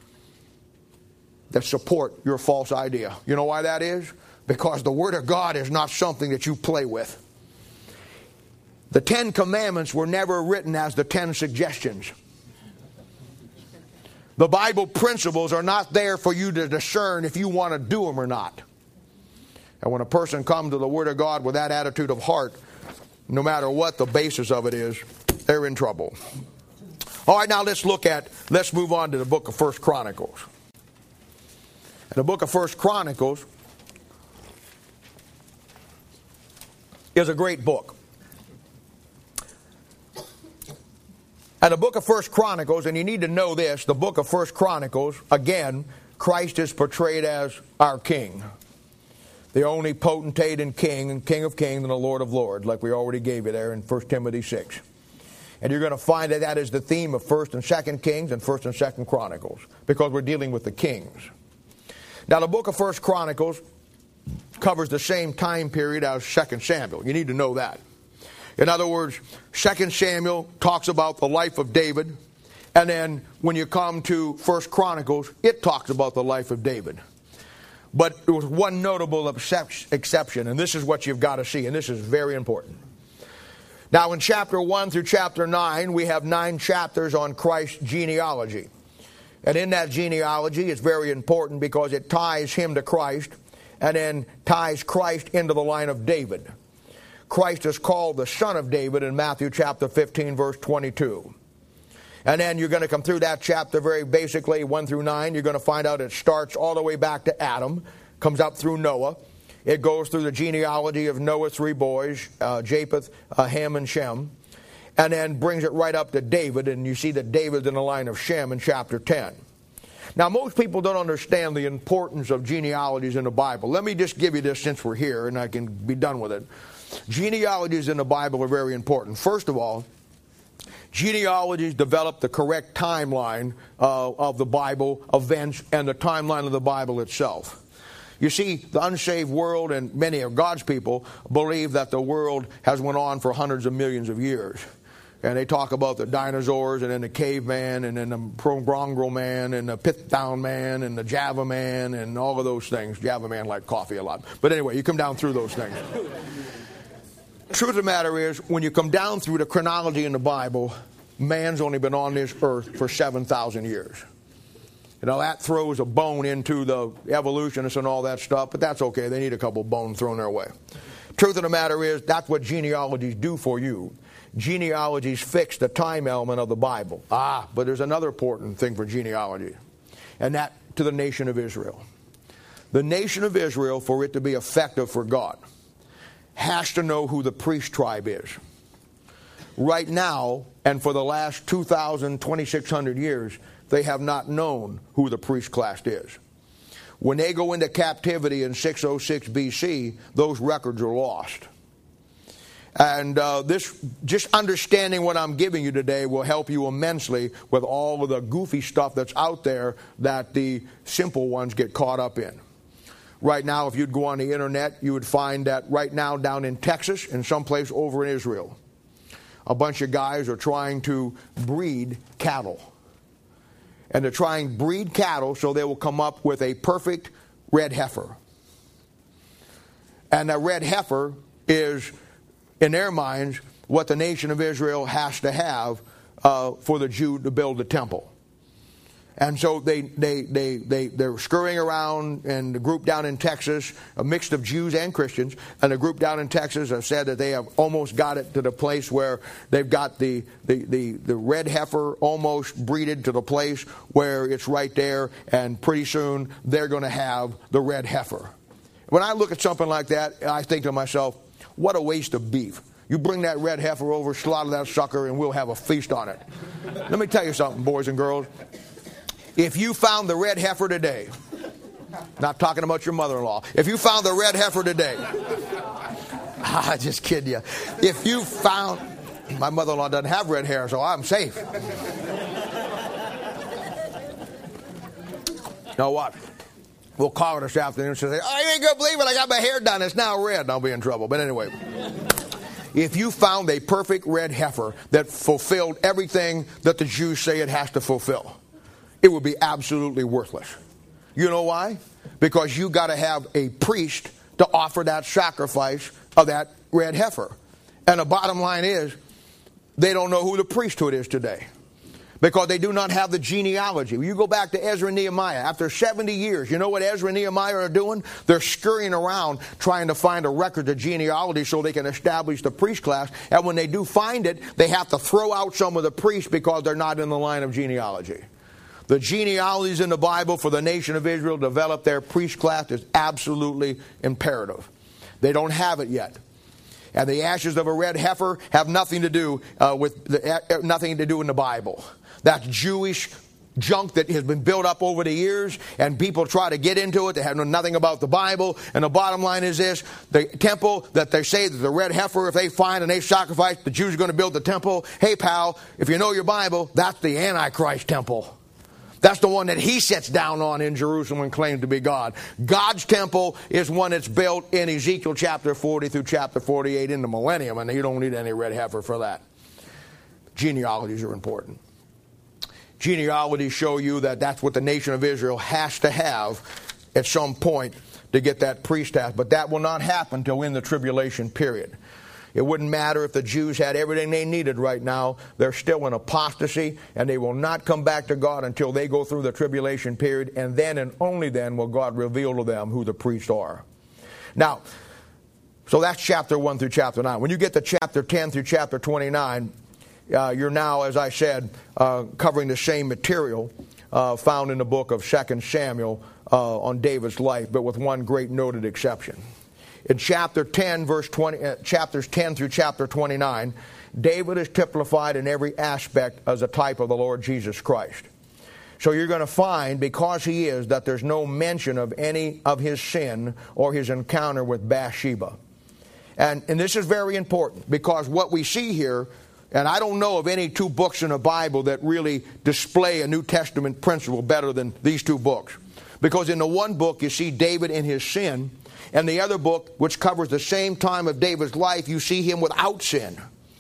that support your false idea. You know why that is? Because the Word of God is not something that you play with. The Ten Commandments were never written as the Ten Suggestions. The Bible principles are not there for you to discern if you want to do them or not. And when a person comes to the Word of God with that attitude of heart, no matter what the basis of it is, they're in trouble. All right, now let's look at, let's move on to the book of First Chronicles. And the book of First Chronicles is a great book. And the book of First Chronicles, and you need to know this, the book of First Chronicles, again, Christ is portrayed as our king. the only potentate and king, and King of kings and the Lord of lords, like we already gave you there in First Timothy six. And you're going to find that that is the theme of First and Second Kings and First and Second Chronicles, because we're dealing with the kings. Now, the book of First Chronicles covers the same time period as Second Samuel. You need to know that. In other words, Second Samuel talks about the life of David, and then when you come to First Chronicles, it talks about the life of David. But there was one notable exception, and this is what you've got to see, and this is very important. Now, in chapter one through chapter nine, we have nine chapters on Christ's genealogy. And in that genealogy, it's very important because it ties him to Christ, and then ties Christ into the line of David. Christ is called the Son of David in Matthew chapter fifteen, verse twenty-two. And then you're going to come through that chapter very basically, one through nine. You're going to find out it starts all the way back to Adam, comes up through Noah. It goes through the genealogy of Noah's three boys, uh, Japheth, uh, Ham, and Shem. And then brings it right up to David, and you see that David's in the line of Shem in chapter ten. Now, most people don't understand the importance of genealogies in the Bible. Let me just give you this since we're here, and I can be done with it. Genealogies in the Bible are very important. First of all, genealogies develop the correct timeline uh, of the Bible events and the timeline of the Bible itself. You see, the unsaved world and many of God's people believe that the world has went on for hundreds of millions of years. And they talk about the dinosaurs and then the caveman and then the Brongrel man and the Pithdown man and the Java man and all of those things. Java man liked coffee a lot. But anyway, you come down through those things. Truth of the matter is, when you come down through the chronology in the Bible, man's only been on this earth for seven thousand years. You know, that throws a bone into the evolutionists and all that stuff, but that's okay. They need a couple bones thrown their way. Truth of the matter is, that's what genealogies do for you. Genealogies fix the time element of the Bible. Ah, but there's another important thing for genealogy, and that to the nation of Israel. The nation of Israel, for it to be effective for God, has to know who the priest tribe is. Right now, and for the last two thousand, twenty-six hundred years, they have not known who the priest class is. When they go into captivity in six oh six B C, those records are lost. And uh, this, just understanding what I'm giving you today will help you immensely with all of the goofy stuff that's out there that the simple ones get caught up in. Right now, if you'd go on the internet, you would find that right now down in Texas and someplace over in Israel, a bunch of guys are trying to breed cattle. And they're trying to breed cattle so they will come up with a perfect red heifer. And that red heifer is, in their minds, what the nation of Israel has to have uh, for the Jew to build the temple. And so they, they, they, they, they're scurrying around, and the group down in Texas, a mix of Jews and Christians, and the group down in Texas have said that they have almost got it to the place where they've got the, the, the, the red heifer almost breeded to the place where it's right there, and pretty soon they're going to have the red heifer. When I look at something like that, I think to myself, what a waste of beef. You bring that red heifer over, slaughter that sucker, and we'll have a feast on it. Let me tell you something, boys and girls. If you found the red heifer today, not talking about your mother-in-law, if you found the red heifer today, I just kidding you. If you found, my mother-in-law doesn't have red hair, so I'm safe. You know what? We'll call her this afternoon and she'll say, oh, you ain't going to believe it, I got my hair done, it's now red, and I'll be in trouble. But anyway, if you found a perfect red heifer that fulfilled everything that the Jews say it has to fulfill, it would be absolutely worthless. You know why? Because you got to have a priest to offer that sacrifice of that red heifer. And the bottom line is, they don't know who the priesthood is today, because they do not have the genealogy. You go back to Ezra and Nehemiah. After seventy years, you know what Ezra and Nehemiah are doing? They're scurrying around trying to find a record of genealogy so they can establish the priest class. And when they do find it, they have to throw out some of the priests because they're not in the line of genealogy. The genealogies in the Bible for the nation of Israel to develop their priest class is absolutely imperative. They don't have it yet. And the ashes of a red heifer have nothing to do uh, with the, uh, nothing to do in the Bible. That's Jewish junk that has been built up over the years, and people try to get into it. They have know nothing about the Bible. And the bottom line is this: the temple that they say that the red heifer, if they find and they sacrifice, the Jews are going to build the temple. Hey, pal, if you know your Bible, that's the Antichrist temple. That's the one that he sits down on in Jerusalem and claims to be God. God's temple is one that's built in Ezekiel chapter forty through chapter forty-eight in the millennium, and you don't need any red heifer for that. Genealogies are important. Genealogies show you that that's what the nation of Israel has to have at some point to get that priest task. But that will not happen until in the tribulation period. It wouldn't matter if the Jews had everything they needed right now. They're still in apostasy, and they will not come back to God until they go through the tribulation period, and then and only then will God reveal to them who the priests are. Now, so that's chapter one through chapter nine. When you get to chapter ten through chapter twenty-nine, Uh, you're now, as I said, uh, covering the same material uh, found in the book of Second Samuel uh, on David's life, but with one great noted exception. In chapter ten, verse twenty, uh, chapters ten through chapter twenty-nine, David is typified in every aspect as a type of the Lord Jesus Christ. So you're going to find, because he is, that there's no mention of any of his sin or his encounter with Bathsheba. And, and this is very important, because what we see here, and I don't know of any two books in the Bible that really display a New Testament principle better than these two books. Because in the one book you see David in his sin, and the other book, which covers the same time of David's life, you see him without sin.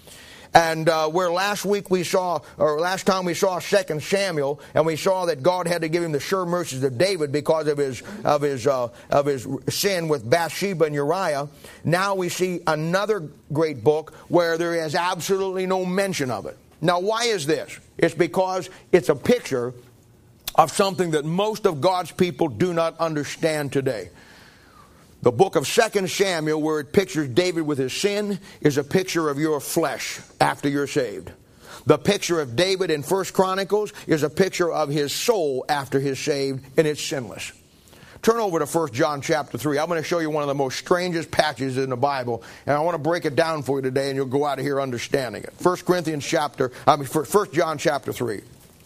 And uh, where last week we saw, or last time we saw Second Samuel, and we saw that God had to give him the sure mercies of David because of his of his uh, of his sin with Bathsheba and Uriah. Now we see another great book where there is absolutely no mention of it. Now, why is this? It's because it's a picture of something that most of God's people do not understand today. The book of Second Samuel, where it pictures David with his sin, is a picture of your flesh after you're saved. The picture of David in First Chronicles is a picture of his soul after he's saved, and it's sinless. Turn over to First John chapter three. I'm going to show you one of the most strangest passages in the Bible, and I want to break it down for you today, and you'll go out of here understanding it. First Corinthians chapter, I mean, First John chapter three.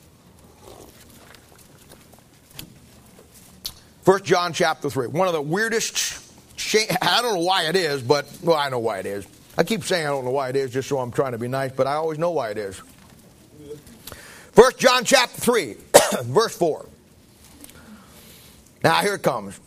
First John chapter three. One of the weirdest, I don't know why it is, but, well, I know why it is. I keep saying I don't know why it is just so I'm trying to be nice, but I always know why it is. First John chapter three, verse four. Now here it comes.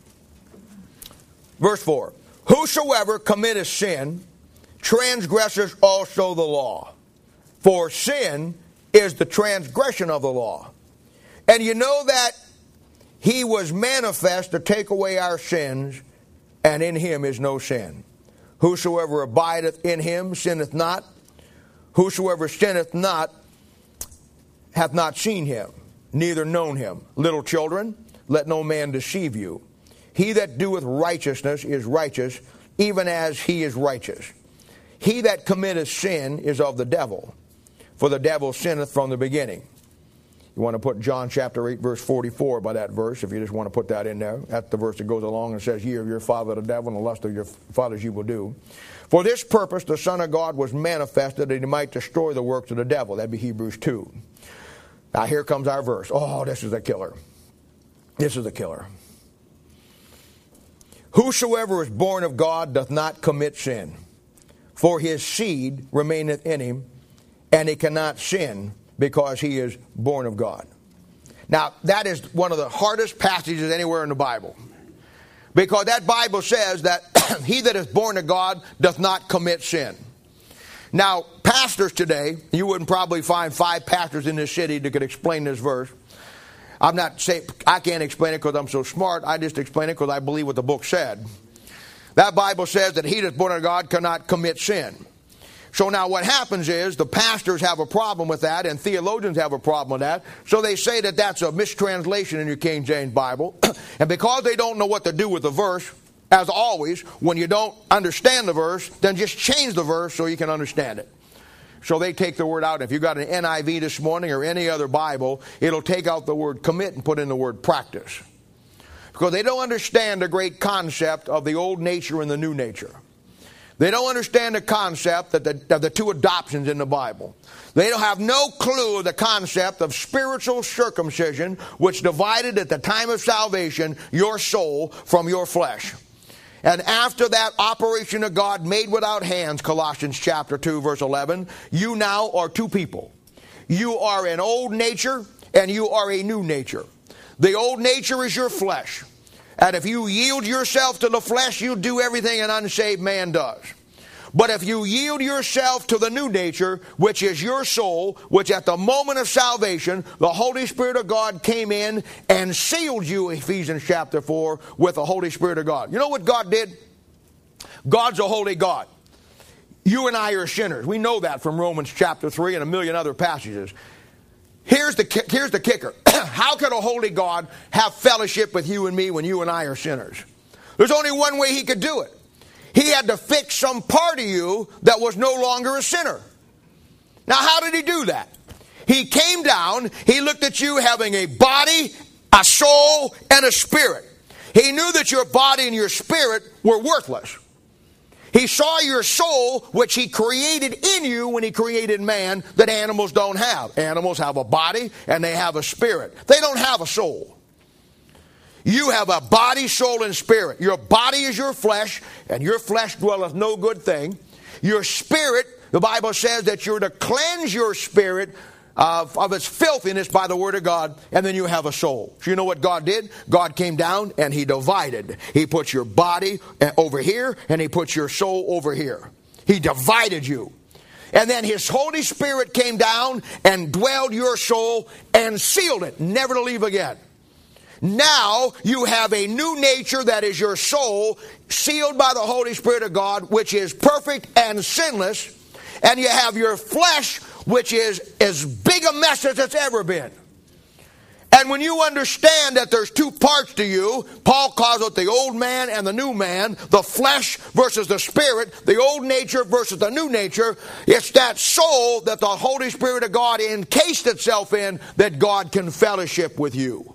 Verse four. Whosoever committeth sin transgresses also the law. For sin is the transgression of the law. And you know that he was manifest to take away our sins, and in him is no sin. Whosoever abideth in him sinneth not. Whosoever sinneth not hath not seen him, neither known him. Little children, let no man deceive you. He that doeth righteousness is righteous, even as he is righteous. He that committeth sin is of the devil, for the devil sinneth from the beginning. You want to put John chapter eight, verse forty-four by that verse, if you just want to put that in there. That's the verse that goes along and says, ye are your father the devil, and the lust of your fathers you will do. For this purpose the Son of God was manifested, that he might destroy the works of the devil. That'd be Hebrews two. Now here comes our verse. Oh, this is a killer. This is a killer. Whosoever is born of God doth not commit sin, for his seed remaineth in him, and he cannot sin, because he is born of God. Now, that is one of the hardest passages anywhere in the Bible. Because that Bible says that he that is born of God doth not commit sin. Now, pastors today, you wouldn't probably find five pastors in this city that could explain this verse. I'm not saying, I can't explain it because I'm so smart. I just explain it because I believe what the book said. That Bible says that he that is born of God cannot commit sin. So now what happens is the pastors have a problem with that, and theologians have a problem with that. So they say that that's a mistranslation in your King James Bible. And because they don't know what to do with the verse, as always, when you don't understand the verse, then just change the verse so you can understand it. So they take the word out. If you've got an N I V this morning or any other Bible, it'll take out the word commit and put in the word practice. Because they don't understand the great concept of the old nature and the new nature. They don't understand the concept of the, of the two adoptions in the Bible. They don't have no clue of the concept of spiritual circumcision, which divided at the time of salvation your soul from your flesh. And after that operation of God made without hands, Colossians chapter two, verse eleven, you now are two people. You are an old nature and you are a new nature. The old nature is your flesh. And if you yield yourself to the flesh, you do everything an unsaved man does. But if you yield yourself to the new nature, which is your soul, which at the moment of salvation, the Holy Spirit of God came in and sealed you, Ephesians chapter four, with the Holy Spirit of God. You know what God did? God's a holy God. You and I are sinners. We know that from Romans chapter three and a million other passages. Here's the, here's the kicker. How can a holy God have fellowship with you and me when you and I are sinners? There's only one way he could do it. He had to fix some part of you that was no longer a sinner. Now, how did he do that? He came down, he looked at you having a body, a soul, and a spirit. He knew that your body and your spirit were worthless. He saw your soul, which he created in you when he created man, that animals don't have. Animals have a body and they have a spirit. They don't have a soul. You have a body, soul, and spirit. Your body is your flesh, and your flesh dwelleth no good thing. Your spirit, the Bible says that you're to cleanse your spirit Of, of its filthiness by the word of God, and then you have a soul. So you know what God did? God came down and he divided. He put your body over here and he put your soul over here. He divided you. And then his Holy Spirit came down and dwelled your soul and sealed it, never to leave again. Now you have a new nature that is your soul, sealed by the Holy Spirit of God, which is perfect and sinless. And you have your flesh, which is as big a mess as it's ever been. And when you understand that there's two parts to you, Paul calls it the old man and the new man, the flesh versus the spirit, the old nature versus the new nature. It's that soul that the Holy Spirit of God encased itself in that God can fellowship with you.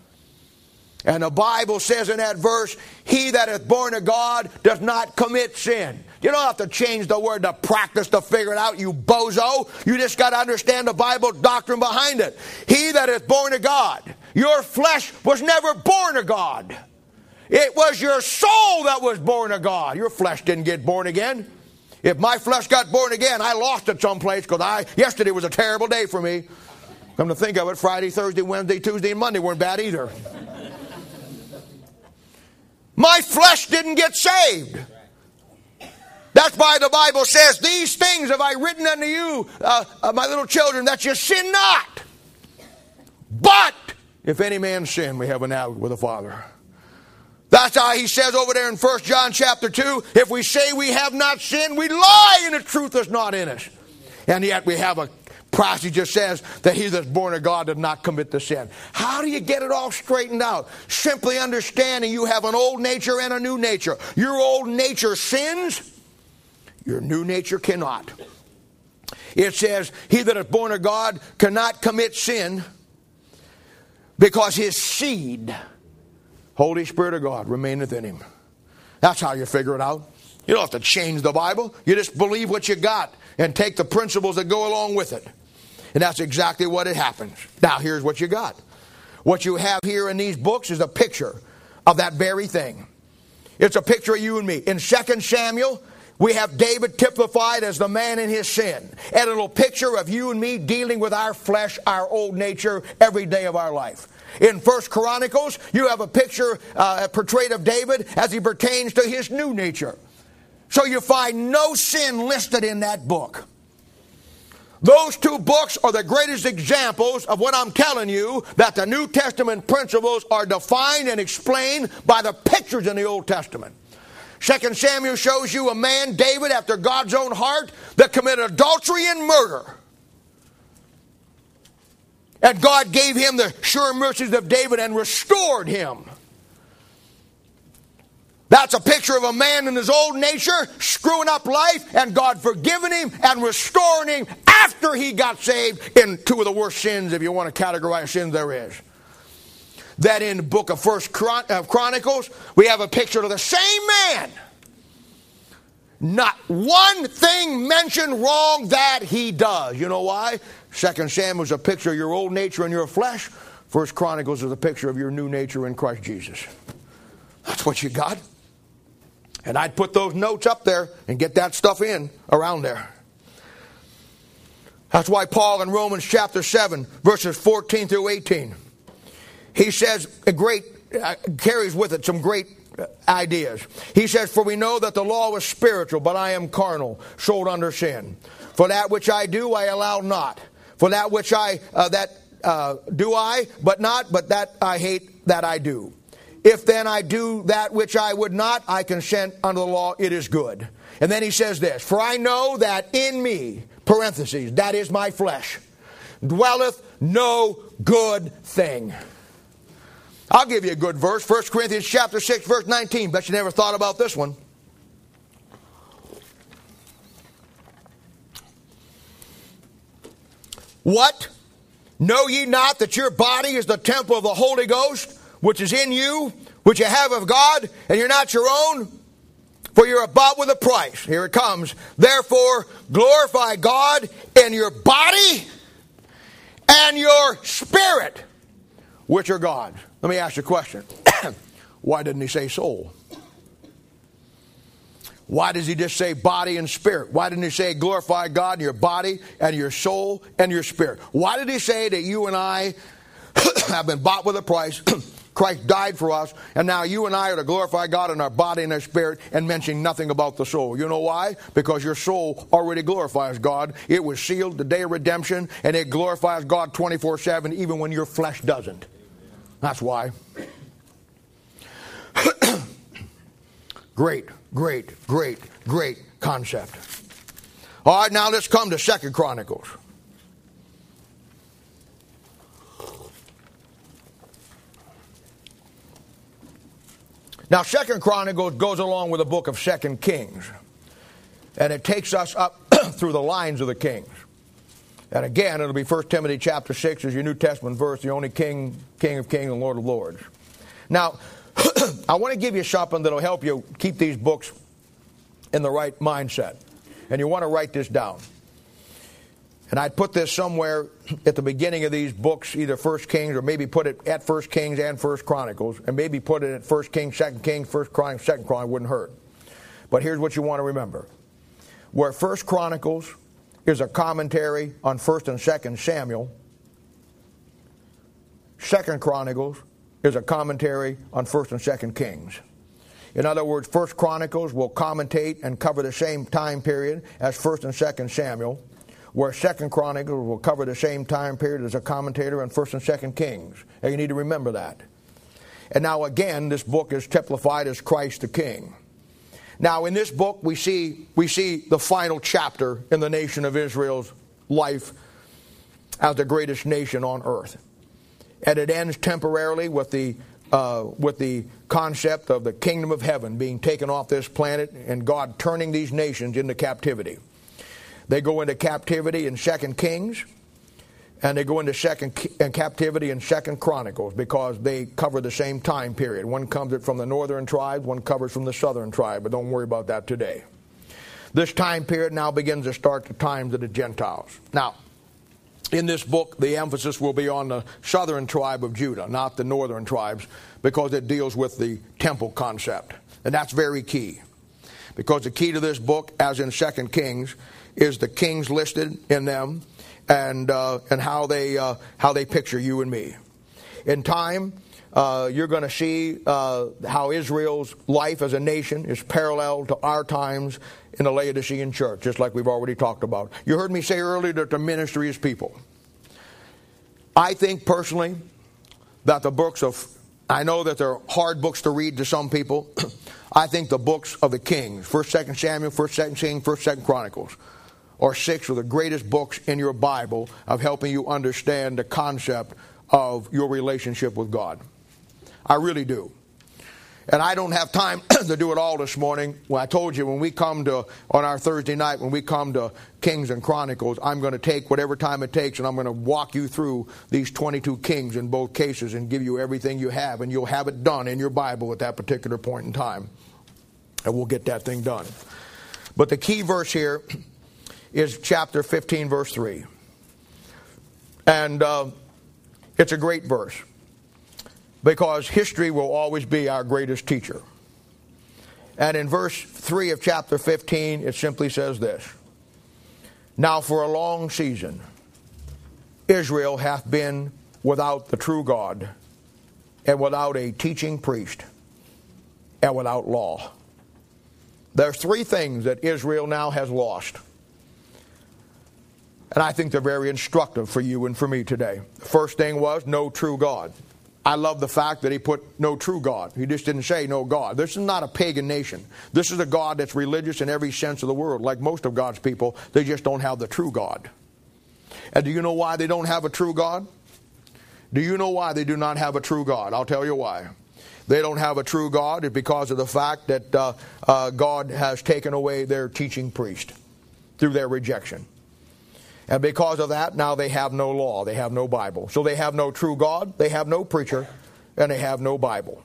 And the Bible says in that verse, he that is born of God does not commit sin. You don't have to change the word to practice to figure it out, you bozo. You just got to understand the Bible doctrine behind it. He that is born of God. Your flesh was never born of God. It was your soul that was born of God. Your flesh didn't get born again. If my flesh got born again, I lost it someplace because I yesterday was a terrible day for me. Come to think of it, Friday, Thursday, Wednesday, Tuesday, and Monday weren't bad either. My flesh didn't get saved. That's why the Bible says, these things have I written unto you, uh, uh, my little children, that you sin not. But if any man sin, we have an advocate with the Father. That's how he says over there in First John chapter two, if we say we have not sinned, we lie and the truth is not in us. And yet we have a passage that says that he that's born of God does not commit the sin. How do you get it all straightened out? Simply understanding you have an old nature and a new nature. Your old nature sins, your new nature cannot. It says, he that is born of God cannot commit sin because his seed, Holy Spirit of God, remaineth in him. That's how you figure it out. You don't have to change the Bible. You just believe what you got and take the principles that go along with it. And that's exactly what it happens. Now, here's what you got. What you have here in these books is a picture of that very thing. It's a picture of you and me. In Second Samuel, we have David typified as the man in his sin. And a little picture of you and me dealing with our flesh, our old nature, every day of our life. In First Chronicles, you have a picture uh, portrayed of David as he pertains to his new nature. So you find no sin listed in that book. Those two books are the greatest examples of what I'm telling you, that the New Testament principles are defined and explained by the pictures in the Old Testament. Second Samuel shows you a man, David, after God's own heart, that committed adultery and murder. And God gave him the sure mercies of David and restored him. That's a picture of a man in his old nature screwing up life and God forgiving him and restoring him after he got saved in two of the worst sins, if you want to categorize sins there is. That in the book of First Chronicles, we have a picture of the same man not one thing mentioned wrong that he does. You know why? Second Samuel is a picture of your old nature and your flesh. First Chronicles is a picture of your new nature in Christ Jesus. That's what you got. And I'd put those notes up there and get that stuff in around there. That's why Paul in Romans chapter seven, verses fourteen through eighteen, he says a great, uh, carries with it some great uh, ideas. He says, for we know that the law is spiritual, but I am carnal, sold under sin. For that which I do, I allow not. For that which I, uh, that uh, do I, but not, but that I hate, that I do. If then I do that which I would not, I consent unto the law, it is good. And then he says this, for I know that in me, parentheses, that is my flesh, dwelleth no good thing. I'll give you a good verse. First Corinthians chapter six, verse nineteen. Bet you never thought about this one. What? Know ye not that your body is the temple of the Holy Ghost, which is in you, which you have of God, and you're not your own? For you're bought with a price. Here it comes. Therefore, glorify God in your body and your spirit, which are God's. Let me ask you a question. Why didn't he say soul? Why does he just say body and spirit? Why didn't he say glorify God in your body and your soul and your spirit? Why did he say that you and I have been bought with a price? Christ died for us, and now you and I are to glorify God in our body and our spirit, and mention nothing about the soul. You know why? Because your soul already glorifies God. It was sealed the day of redemption, and it glorifies God twenty-four seven, even when your flesh doesn't. That's why. Great, great, great, great concept. All right, now let's come to Second Chronicles. Now, Second Chronicles goes along with the book of Second Kings. And it takes us up through the lines of the kings. And again, it'll be First Timothy chapter six is your New Testament verse, the only king, king of kings and Lord of lords. Now, I want to give you something that'll help you keep these books in the right mindset. And you want to write this down. And I'd put this somewhere at the beginning of these books, either First Kings, or maybe put it at First Kings and First Chronicles, and maybe put it at First Kings, Second Kings, First Chronicles, Second Chronicles, wouldn't hurt. But here's what you want to remember. Where First Chronicles is a commentary on First and Second Samuel, Second Chronicles is a commentary on First and Second Kings. In other words, First Chronicles will commentate and cover the same time period as First and Second Samuel, where Second Chronicles will cover the same time period as a commentator on First and Second Kings. And you need to remember that. And now again, this book is typified as Christ the King. Now in this book we see we see the final chapter in the nation of Israel's life as the greatest nation on earth. And it ends temporarily with the uh, with the concept of the kingdom of heaven being taken off this planet and God turning these nations into captivity. They go into captivity in Second Kings, and they go into second captivity in Second Chronicles because they cover the same time period. One comes from the northern tribe, one covers from the southern tribe, but don't worry about that today. This time period now begins to start the times of the Gentiles. Now, in this book, the emphasis will be on the southern tribe of Judah, not the northern tribes, because it deals with the temple concept. And that's very key. Because the key to this book, as in Second Kings, is the kings listed in them, and uh, and how they uh, how they picture you and me. In time, uh, you're going to see uh, how Israel's life as a nation is parallel to our times in the Laodicean church, just like we've already talked about. You heard me say earlier that the ministry is people. I think personally that the books of, I know that they're hard books to read to some people. I think the books of the kings, First, Second Samuel, First, Second Kings, First, Second Chronicles, or six of the greatest books in your Bible of helping you understand the concept of your relationship with God. I really do. And I don't have time to do it all this morning. When I told you, when we come to, on our Thursday night, when we come to Kings and Chronicles, I'm going to take whatever time it takes, and I'm going to walk you through these twenty-two kings in both cases and give you everything you have, and you'll have it done in your Bible at that particular point in time. And we'll get that thing done. But the key verse here is chapter fifteen, verse three. And uh, it's a great verse, because history will always be our greatest teacher. And in verse three of chapter fifteen, it simply says this: Now for a long season Israel hath been without the true God, and without a teaching priest, and without law. There's three things that Israel now has lost. And I think they're very instructive for you and for me today. The first thing was no true God. I love the fact that he put no true God. He just didn't say no God. This is not a pagan nation. This is a God that's religious in every sense of the word. Like most of God's people, they just don't have the true God. And do you know why they don't have a true God? Do you know why they do not have a true God? I'll tell you why. They don't have a true God is because of the fact that uh, uh, God has taken away their teaching priest through their rejection. And because of that, now they have no law. They have no Bible. So they have no true God, they have no preacher, and they have no Bible.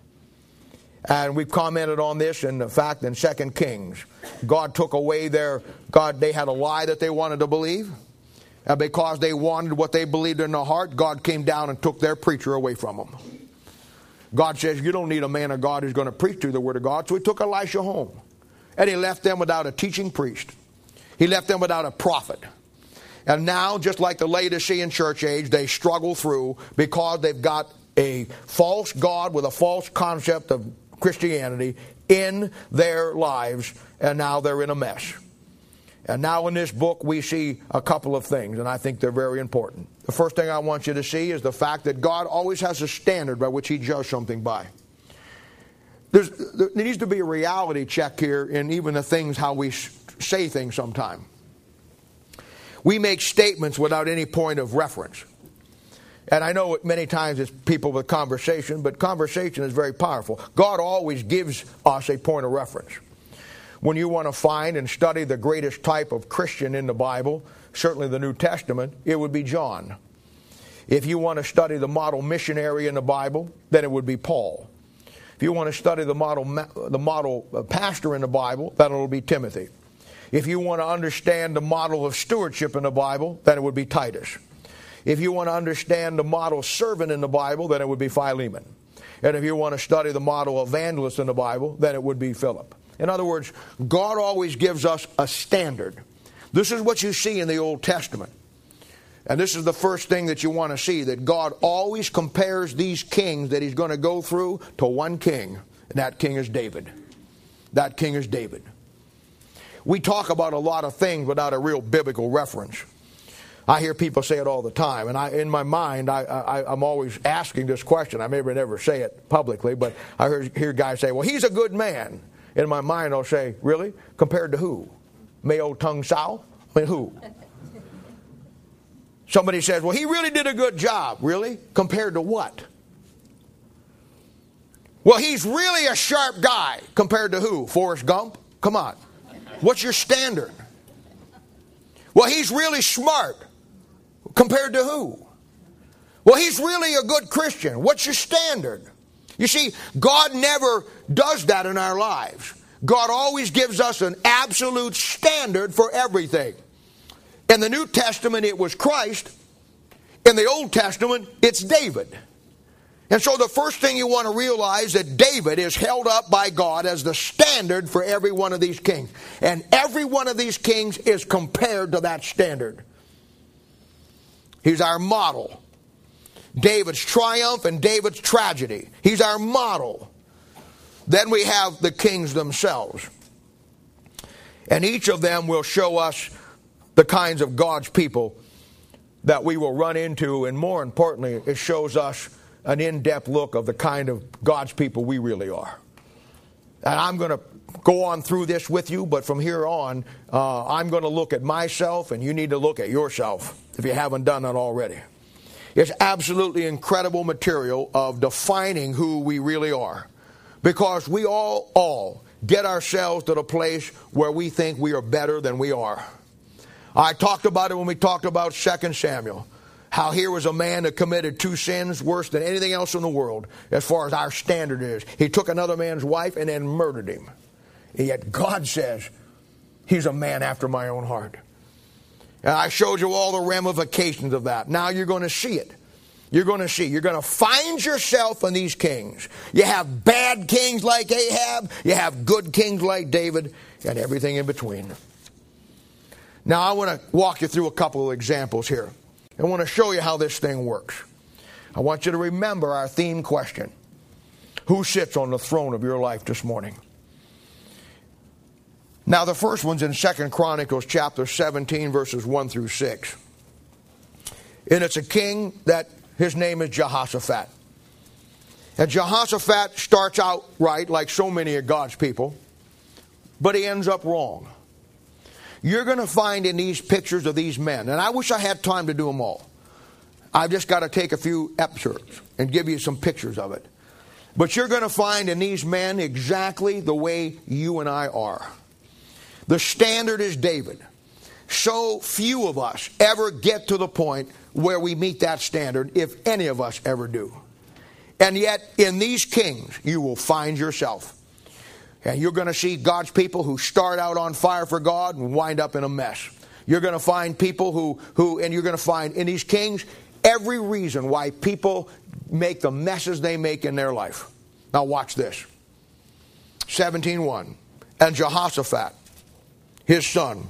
And we've commented on this in the fact in Second Kings. God took away their, God, they had a lie that they wanted to believe. And because they wanted what they believed in their heart, God came down and took their preacher away from them. God says, you don't need a man of God who's going to preach to you the word of God. So he took Elisha home. And he left them without a teaching priest. He left them without a prophet. And now, just like the Laodicean church age, they struggle through because they've got a false God with a false concept of Christianity in their lives, and now they're in a mess. And now in this book we see a couple of things, and I think they're very important. The first thing I want you to see is the fact that God always has a standard by which he judges something by. There's, there needs to be a reality check here in even the things, how we say things sometimes. We make statements without any point of reference. And I know many times it's people with conversation, but conversation is very powerful. God always gives us a point of reference. When you want to find and study the greatest type of Christian in the Bible, certainly the New Testament, it would be John. If you want to study the model missionary in the Bible, then it would be Paul. If you want to study the model, the model pastor in the Bible, then it will be Timothy. If you want to understand the model of stewardship in the Bible, then it would be Titus. If you want to understand the model servant in the Bible, then it would be Philemon. And if you want to study the model evangelist in the Bible, then it would be Philip. In other words, God always gives us a standard. This is what you see in the Old Testament. And this is the first thing that you want to see, that God always compares these kings that he's going to go through to one king. And that king is David. That king is David. We talk about a lot of things without a real biblical reference. I hear people say it all the time, and I, in my mind, I, I, I'm always asking this question. I maybe never say it publicly, but I hear, hear guys say, well, he's a good man. In my mind, I'll say, really? Compared to who? Meo Tung Sao? I mean, who? Somebody says, well, he really did a good job. Really? Compared to what? Well, he's really a sharp guy. Compared to who? Forrest Gump? Come on. What's your standard? Well, he's really smart. Compared to who? Well, he's really a good Christian. What's your standard? You see, God never does that in our lives. God always gives us an absolute standard for everything. In the New Testament, it was Christ. In the Old Testament, it's David. And so the first thing you want to realize that David is held up by God as the standard for every one of these kings. And every one of these kings is compared to that standard. He's our model. David's triumph and David's tragedy. He's our model. Then we have the kings themselves. And each of them will show us the kinds of God's people that we will run into. And more importantly, it shows us an in-depth look of the kind of God's people we really are. And I'm going to go on through this with you, but from here on, uh, I'm going to look at myself, and you need to look at yourself if you haven't done that already. It's absolutely incredible material of defining who we really are. Because we all, all get ourselves to the place where we think we are better than we are. I talked about it when we talked about Second Samuel. How here was a man that committed two sins worse than anything else in the world as far as our standard is. He took another man's wife and then murdered him. And yet God says, he's a man after my own heart. And I showed you all the ramifications of that. Now you're going to see it. You're going to see. You're going to find yourself in these kings. You have bad kings like Ahab. You have good kings like David, and everything in between. Now I want to walk you through a couple of examples here. I want to show you how this thing works. I want you to remember our theme question. Who sits on the throne of your life this morning? Now the first one's in Second Chronicles chapter seventeen, verses one through six. And it's a king that his name is Jehoshaphat. And Jehoshaphat starts out right, like so many of God's people, but he ends up wrong. You're going to find in these pictures of these men, and I wish I had time to do them all. I've just got to take a few excerpts and give you some pictures of it. But you're going to find in these men exactly the way you and I are. The standard is David. So few of us ever get to the point where we meet that standard, if any of us ever do. And yet, in these kings, you will find yourself. And you're going to see God's people who start out on fire for God and wind up in a mess. You're going to find people who, who and you're going to find in these kings every reason why people make the messes they make in their life. Now watch this. seventeen one. And Jehoshaphat, his son,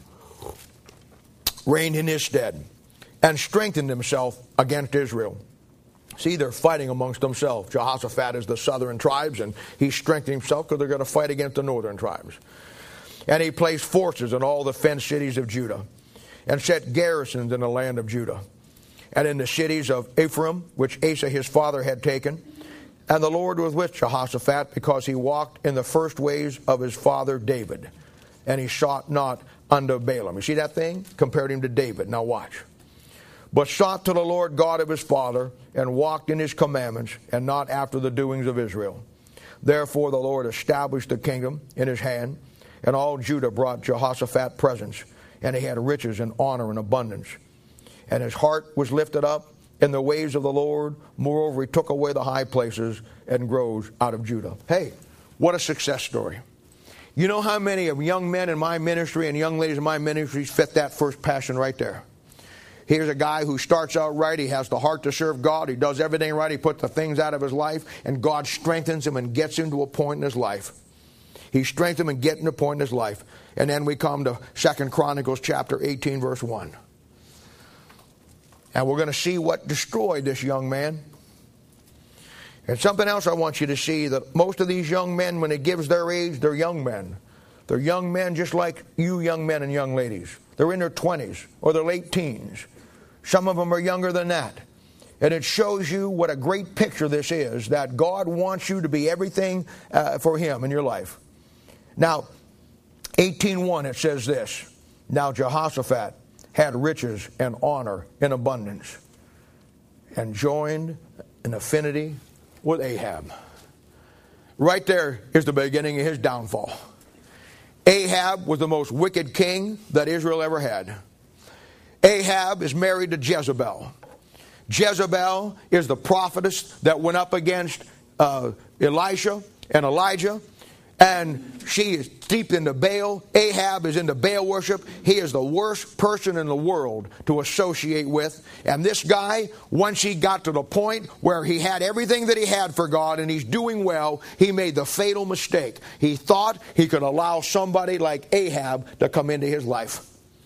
reigned in his stead and strengthened himself against Israel. See, they're fighting amongst themselves. Jehoshaphat is the southern tribes, and he's strengthening himself because they're going to fight against the northern tribes. And he placed forces in all the fenced cities of Judah and set garrisons in the land of Judah and in the cities of Ephraim, which Asa his father had taken. And the Lord was with Jehoshaphat because he walked in the first ways of his father David, and he sought not unto Baalim. You see that thing? Compared him to David. Now watch. But sought to the Lord God of his father, and walked in his commandments, and not after the doings of Israel. Therefore the Lord established the kingdom in his hand, and all Judah brought Jehoshaphat presents, and he had riches and honor and abundance. And his heart was lifted up in the ways of the Lord. Moreover, he took away the high places and groves out of Judah. Hey, what a success story. You know how many of young men in my ministry and young ladies in my ministry fit that first passion right there? Here's a guy who starts out right. He has the heart to serve God. He does everything right. He puts the things out of his life, and God strengthens him and gets him to a point in his life. He strengthens him and gets him to a point in his life. And then we come to Second Chronicles chapter eighteen, verse one. And we're going to see what destroyed this young man. And something else I want you to see, that most of these young men, when it gives their age, they're young men. They're young men just like you young men and young ladies. They're in their twenties or their late teens. Some of them are younger than that. And it shows you what a great picture this is, that God wants you to be everything uh, for him in your life. Now, eighteen one, it says this. Now Jehoshaphat had riches and honor in abundance, and joined an affinity with Ahab. Right there is the beginning of his downfall. Ahab was the most wicked king that Israel ever had. Ahab is married to Jezebel. Jezebel is the prophetess that went up against uh, Elisha and Elijah. And she is deep into Baal. Ahab is into Baal worship. He is the worst person in the world to associate with. And this guy, once he got to the point where he had everything that he had for God and he's doing well, he made the fatal mistake. He thought he could allow somebody like Ahab to come into his life.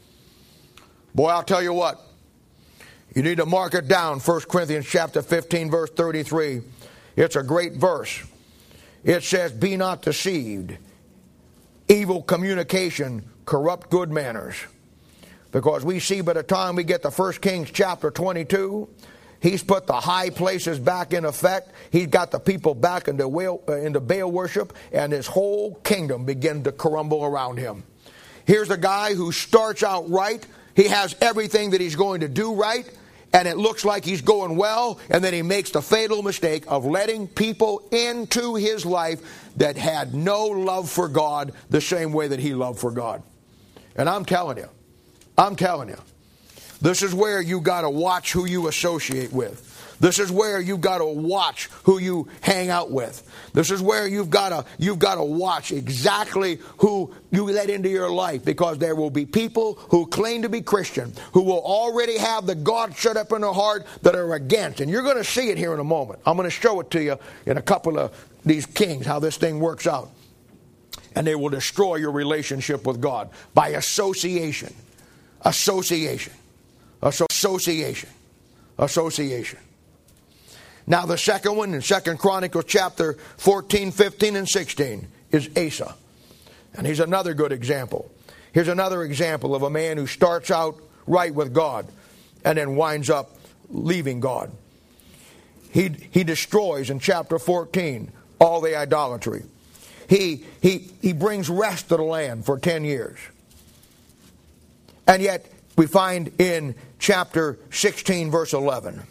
Boy, I'll tell you what. You need to mark it down. First Corinthians chapter fifteen, verse thirty-three. It's a great verse. It says, be not deceived. Evil communication corrupt good manners. Because we see by the time we get to First Kings chapter twenty-two, he's put the high places back in effect. He's got the people back into Baal, uh, into Baal worship, and his whole kingdom begins to crumble around him. Here's a guy who starts out right. He has everything that he's going to do right, and it looks like he's going well, and then he makes the fatal mistake of letting people into his life that had no love for God the same way that he loved for God. And I'm telling you, I'm telling you, this is where you got to watch who you associate with. This is where you've got to watch who you hang out with. This is where you've got to you've got to watch exactly who you let into your life, because there will be people who claim to be Christian who will already have the God shut up in their heart that are against. And you're going to see it here in a moment. I'm going to show it to you in a couple of these kings, how this thing works out. And they will destroy your relationship with God by association. Association. Association. Association. Now the second one in Second Chronicles chapter fourteen, fifteen, and sixteen is Asa. And he's another good example. Here's another example of a man who starts out right with God and then winds up leaving God. He, he destroys in chapter fourteen all the idolatry. He, he, he brings rest to the land for ten years. And yet we find in chapter sixteen, verse eleven,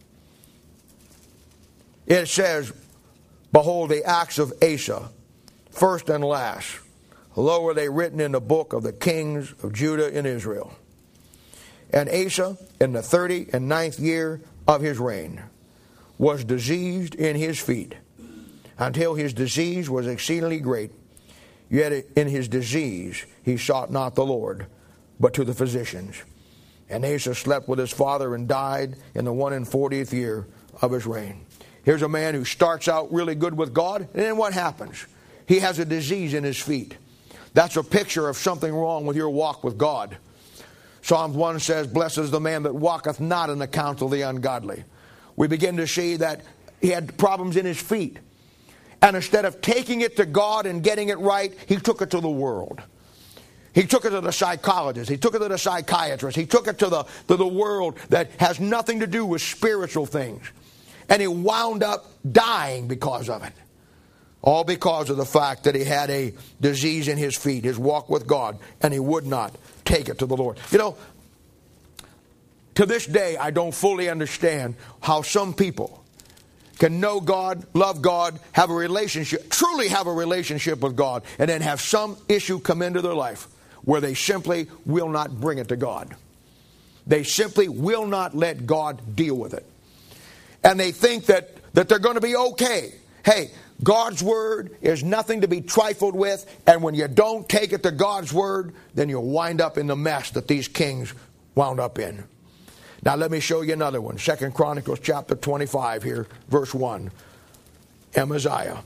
it says, behold, the acts of Asa, first and last, lo, are they written in the book of the kings of Judah and Israel. And Asa, in the thirty and ninth year of his reign, was diseased in his feet, until his disease was exceedingly great. Yet in his disease he sought not the Lord, but to the physicians. And Asa slept with his father and died in the one and fortieth year of his reign. Here's a man who starts out really good with God, and then what happens? He has a disease in his feet. That's a picture of something wrong with your walk with God. Psalms one says, blessed is the man that walketh not in the counsel of the ungodly. We begin to see that he had problems in his feet. And instead of taking it to God and getting it right, he took it to the world. He took it to the psychologist. He took it to the psychiatrist. He took it to the, to the world that has nothing to do with spiritual things. And he wound up dying because of it. All because of the fact that he had a disease in his feet, his walk with God, and he would not take it to the Lord. You know, to this day, I don't fully understand how some people can know God, love God, have a relationship, truly have a relationship with God, and then have some issue come into their life where they simply will not bring it to God. They simply will not let God deal with it. And they think that, that they're going to be okay. Hey, God's word is nothing to be trifled with, and when you don't take it to God's word, then you'll wind up in the mess that these kings wound up in. Now let me show you another one. Second Chronicles chapter twenty-five here, verse one. Amaziah.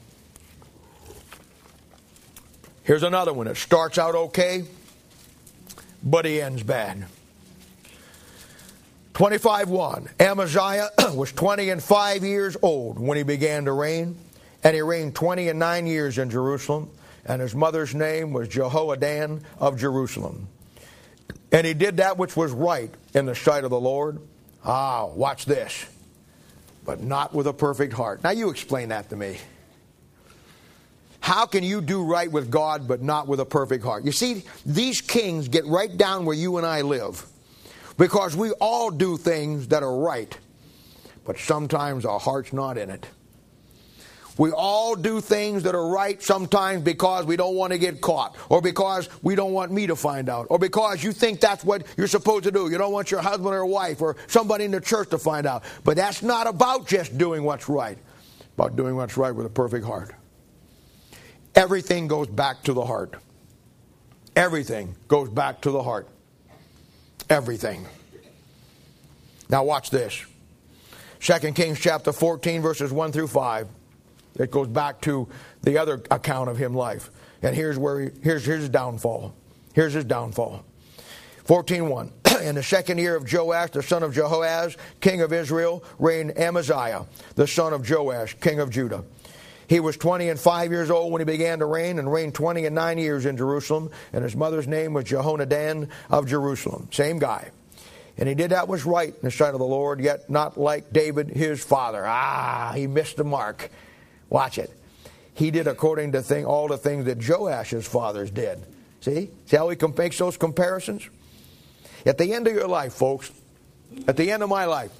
Here's another one that starts out okay, but he ends bad. twenty-five one. Amaziah was twenty and five years old when he began to reign, and he reigned twenty and nine years in Jerusalem, and his mother's name was Jehoaddan of Jerusalem. And he did that which was right in the sight of the Lord. Ah, watch this. But not with a perfect heart. Now you explain that to me. How can you do right with God but not with a perfect heart? You see, these kings get right down where you and I live. Because we all do things that are right, but sometimes our heart's not in it. We all do things that are right sometimes because we don't want to get caught, or because we don't want me to find out, or because you think that's what you're supposed to do. You don't want your husband or wife or somebody in the church to find out. But that's not about just doing what's right. It's about doing what's right with a perfect heart. Everything goes back to the heart. Everything goes back to the heart. Everything. Now watch this. Second Kings chapter fourteen, verses one through five. It goes back to the other account of him life. And here's where he, here's, here's his downfall. Here's his downfall. fourteen one. In the second year of Joash, the son of Jehoaz, king of Israel, reigned Amaziah, the son of Joash, king of Judah. He was twenty and five years old when he began to reign, and reigned twenty and nine years in Jerusalem. And his mother's name was Jehoaddan of Jerusalem. Same guy. And he did that was right in the sight of the Lord, yet not like David his father. Ah, he missed the mark. Watch it. He did according to thing, all the things that Joash's fathers did. See? See how he makes those comparisons? At the end of your life, folks, at the end of my life,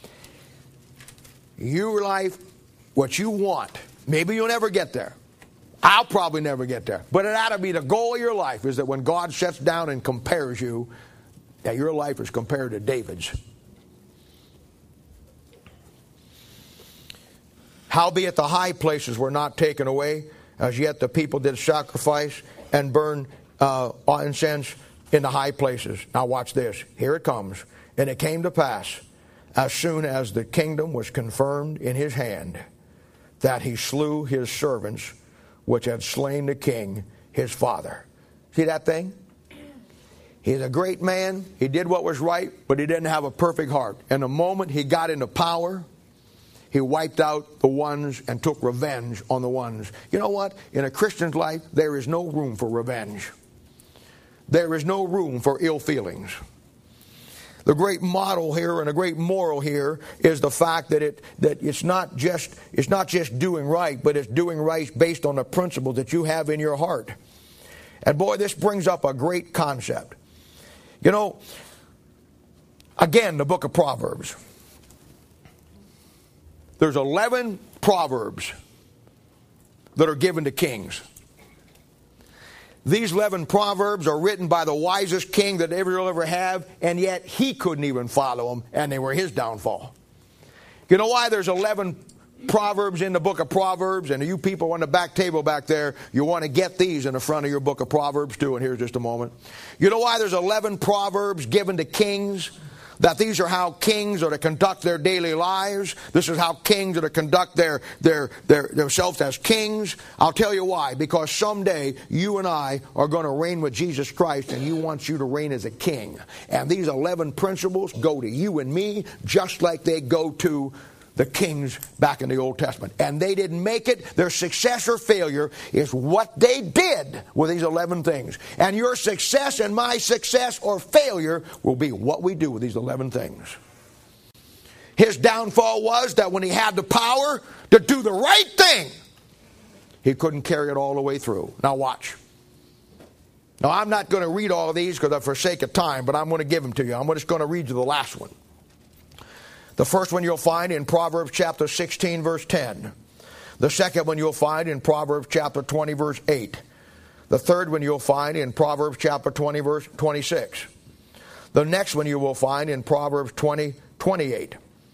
your life, what you want, maybe you'll never get there. I'll probably never get there. But it ought to be the goal of your life, is that when God sits down and compares you, that your life is compared to David's. Howbeit the high places were not taken away, as yet the people did sacrifice and burn uh, incense in the high places. Now watch this. Here it comes. And it came to pass, as soon as the kingdom was confirmed in his hand, that he slew his servants, which had slain the king, his father. See that thing? He's a great man. He did what was right, but he didn't have a perfect heart. And the moment he got into power, he wiped out the ones and took revenge on the ones. You know what? In a Christian's life, there is no room for revenge. There is no room for ill feelings. The great model here and a great moral here is the fact that it that it's not just it's not just doing right, but it's doing right based on the principle that you have in your heart. And boy, this brings up a great concept. You know, again, the book of Proverbs. There's eleven proverbs that are given to kings. These eleven proverbs are written by the wisest king that Israel will ever have, and yet he couldn't even follow them, and they were his downfall. You know why there's eleven proverbs in the book of Proverbs? And you people on the back table back there, you want to get these in the front of your book of Proverbs too, and here's just a moment. You know why there's eleven proverbs given to kings? That these are how kings are to conduct their daily lives. This is how kings are to conduct their, their, their themselves as kings. I'll tell you why. Because someday you and I are going to reign with Jesus Christ, and He wants you to reign as a king. And these eleven principles go to you and me just like they go to the kings back in the Old Testament. And they didn't make it. Their success or failure is what they did with these eleven things. And your success and my success or failure will be what we do with these eleven things. His downfall was that when he had the power to do the right thing, he couldn't carry it all the way through. Now watch. Now I'm not going to read all of these because for sake of time, but I'm going to give them to you. I'm just going to read you the last one. The first one you'll find in Proverbs chapter sixteen, verse ten. The second one you'll find in Proverbs chapter twenty, verse eight. The third one you'll find in Proverbs chapter twenty, verse twenty-six. The next one you will find in Proverbs twenty, twenty-eight.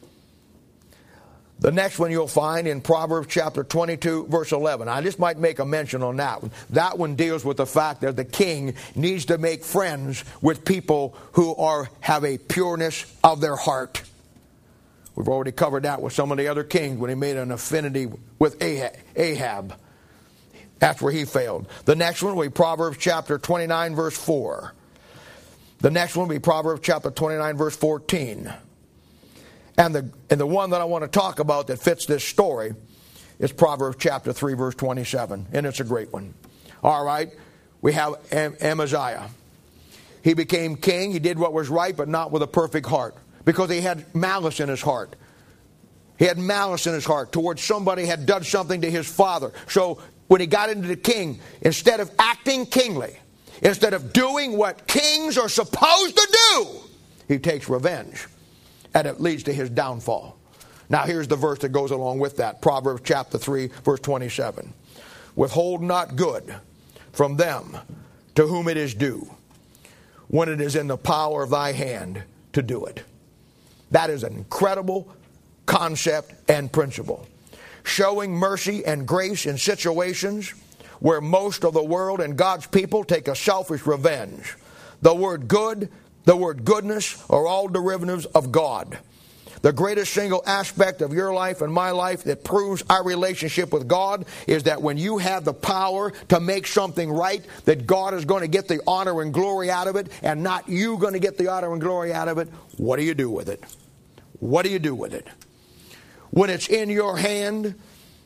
The next one you'll find in Proverbs chapter twenty-two, verse eleven. I just might make a mention on that one. That one deals with the fact that the king needs to make friends with people who are have a pureness of their heart. We've already covered that with some of the other kings when he made an affinity with Ahab. That's where he failed. The next one will be Proverbs chapter twenty-nine, verse four. The next one will be Proverbs chapter twenty-nine, verse fourteen. And the, and the one that I want to talk about that fits this story is Proverbs chapter three, verse twenty-seven. And it's a great one. All right. We have Amaziah. He became king. He did what was right, but not with a perfect heart. Because he had malice in his heart. He had malice in his heart towards somebody who had done something to his father. So when he got into the king, instead of acting kingly, instead of doing what kings are supposed to do, he takes revenge. And it leads to his downfall. Now here's the verse that goes along with that. Proverbs chapter three, verse twenty-seven. Withhold not good from them to whom it is due, when it is in the power of thy hand to do it. That is an incredible concept and principle. Showing mercy and grace in situations where most of the world and God's people take a selfish revenge. The word good, the word goodness are all derivatives of God. The greatest single aspect of your life and my life that proves our relationship with God is that when you have the power to make something right, that God is going to get the honor and glory out of it, and not you going to get the honor and glory out of it. What do you do with it? What do you do with it? When it's in your hand,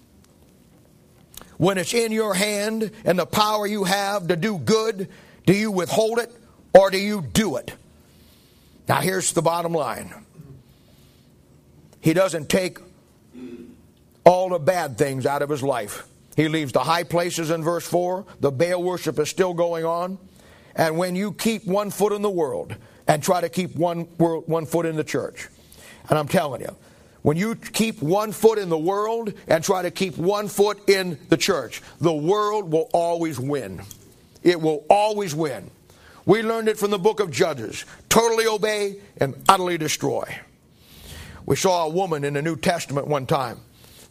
when it's in your hand and the power you have to do good, do you withhold it or do you do it? Now here's the bottom line. He doesn't take all the bad things out of his life. He leaves the high places in verse four. The Baal worship is still going on. And when you keep one foot in the world and try to keep one, one foot in the church, and I'm telling you, when you keep one foot in the world and try to keep one foot in the church, the world will always win. It will always win. We learned it from the book of Judges. Totally obey and utterly destroy. We saw a woman in the New Testament one time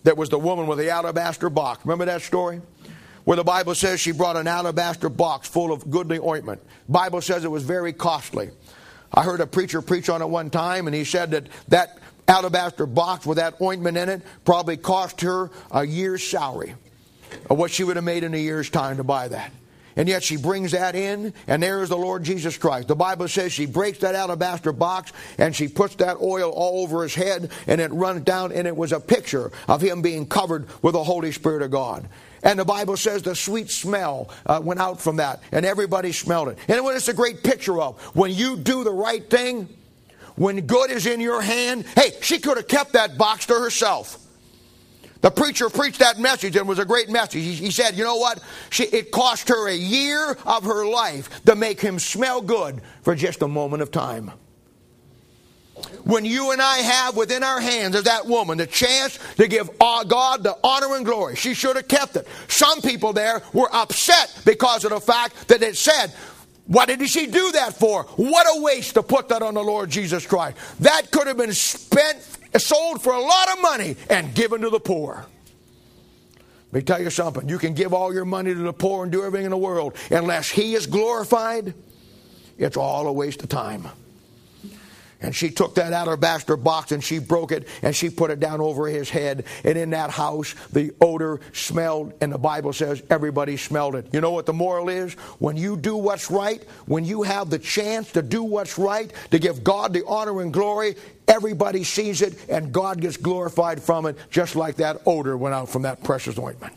that was the woman with the alabaster box. Remember that story? Where the Bible says she brought an alabaster box full of goodly ointment. The Bible says it was very costly. I heard a preacher preach on it one time, and he said that that alabaster box with that ointment in it probably cost her a year's salary of what she would have made in a year's time to buy that. And yet she brings that in, and there is the Lord Jesus Christ. The Bible says she breaks that alabaster box, and she puts that oil all over his head, and it runs down, and it was a picture of him being covered with the Holy Spirit of God. And the Bible says the sweet smell uh, went out from that, and everybody smelled it. And what it's a great picture of, when you do the right thing, when good is in your hand, hey, she could have kept that box to herself. The preacher preached that message, and it was a great message. He, he said, you know what? She, it cost her a year of her life to make him smell good for just a moment of time. When you and I have within our hands, as that woman, the chance to give God the honor and glory, she should have kept it. Some people there were upset because of the fact that it said, what did she do that for? What a waste to put that on the Lord Jesus Christ. That could have been spent, sold for a lot of money and given to the poor. Let me tell you something. You can give all your money to the poor and do everything in the world. Unless he is glorified, it's all a waste of time. And she took that alabaster box and she broke it and she put it down over his head. And in that house, the odor smelled, and the Bible says everybody smelled it. You know what the moral is? When you do what's right, when you have the chance to do what's right, to give God the honor and glory, everybody sees it and God gets glorified from it, just like that odor went out from that precious ointment.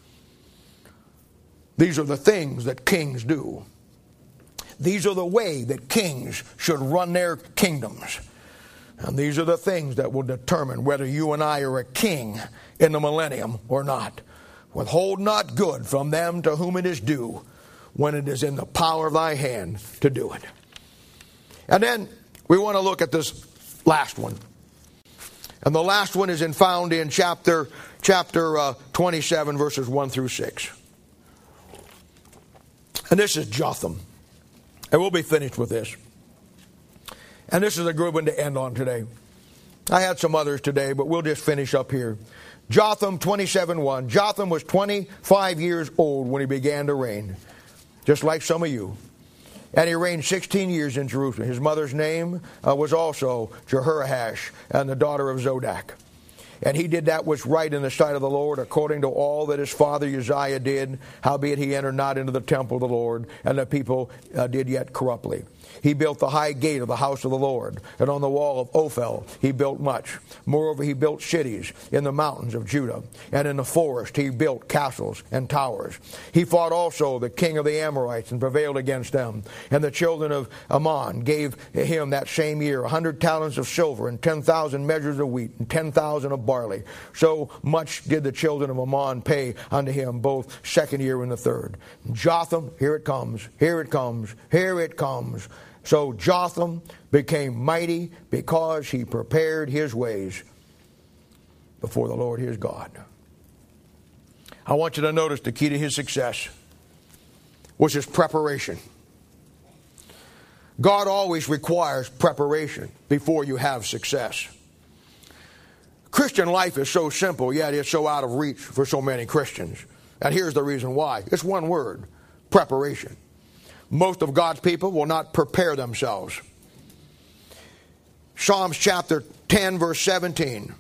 These are the things that kings do. These are the way that kings should run their kingdoms. And these are the things that will determine whether you and I are a king in the millennium or not. Withhold not good from them to whom it is due, when it is in the power of thy hand to do it. And then we want to look at this last one. And the last one is in, found in chapter, chapter uh, twenty-seven, verses one through six. And this is Jotham. And we'll be finished with this. And this is a good one to end on today. I had some others today, but we'll just finish up here. Jotham twenty-seven one. Jotham was twenty-five years old when he began to reign, just like some of you. And he reigned sixteen years in Jerusalem. His mother's name uh, was also Jehoash, and the daughter of Zodak. And he did that which right in the sight of the Lord, according to all that his father Uzziah did. Howbeit he entered not into the temple of the Lord, and the people uh, did yet corruptly. He built the high gate of the house of the Lord, and on the wall of Ophel he built much. Moreover, he built cities in the mountains of Judah, and in the forest he built castles and towers. He fought also the king of the Amorites and prevailed against them. And the children of Ammon gave him that same year a hundred talents of silver, and ten thousand measures of wheat, and ten thousand of barley. So much did the children of Ammon pay unto him, both second year and the third. Jotham, here it comes, here it comes, here it comes. So Jotham became mighty because he prepared his ways before the Lord his God. I want you to notice the key to his success was his preparation. God always requires preparation before you have success. Christian life is so simple, yet it's so out of reach for so many Christians. And here's the reason why. It's one word: preparation. Most of God's people will not prepare themselves. Psalms chapter ten, verse seventeen.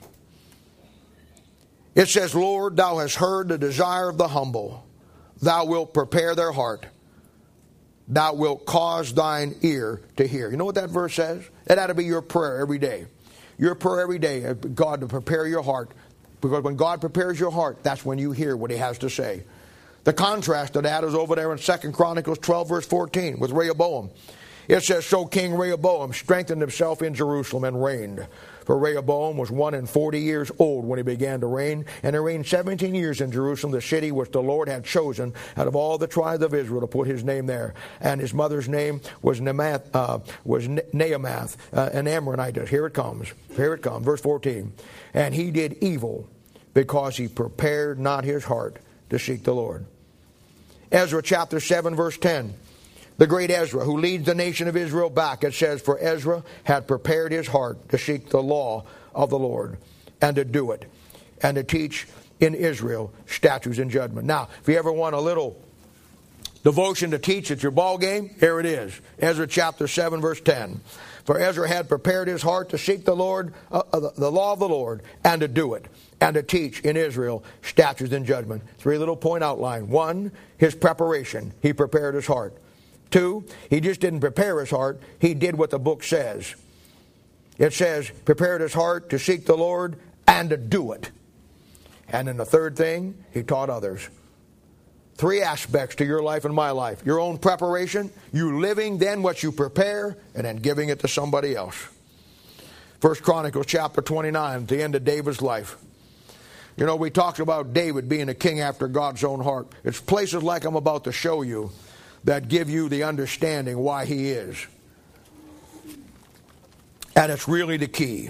It says, Lord, thou hast heard the desire of the humble. Thou wilt prepare their heart. Thou wilt cause thine ear to hear. You know what that verse says? It ought to be your prayer every day. Your prayer every day, God to prepare your heart. Because when God prepares your heart, that's when you hear what he has to say. The contrast to that is over there in Second Chronicles twelve, verse fourteen, with Rehoboam. It says, so King Rehoboam strengthened himself in Jerusalem and reigned. For Rehoboam was one and forty years old when he began to reign, and he reigned seventeen years in Jerusalem, the city which the Lord had chosen out of all the tribes of Israel to put his name there. And his mother's name was Nemath, uh, was Naamath, uh, an Ammonite. Here it comes. Here it comes. Verse fourteen. And he did evil because he prepared not his heart to seek the Lord. Ezra chapter seven, verse ten. The great Ezra, who leads the nation of Israel back, it says, for Ezra had prepared his heart to seek the law of the Lord and to do it. and to teach in Israel statutes and judgment. Now, if you ever want a little devotion to teach at your ball game, here it is. Ezra chapter seven, verse ten. For Ezra had prepared his heart to seek the Lord, uh, uh, the law of the Lord, and to do it, and to teach in Israel statutes and judgment. Three little point outline. One, his preparation. He prepared his heart. Two, he just didn't prepare his heart. He did what the book says. It says, prepared his heart to seek the Lord and to do it. And then the third thing, he taught others. Three aspects to your life and my life. Your own preparation, you living then what you prepare, and then giving it to somebody else. First Chronicles chapter twenty-nine, the end of David's life. You know, we talked about David being a king after God's own heart. It's places like I'm about to show you that give you the understanding why he is. And it's really the key.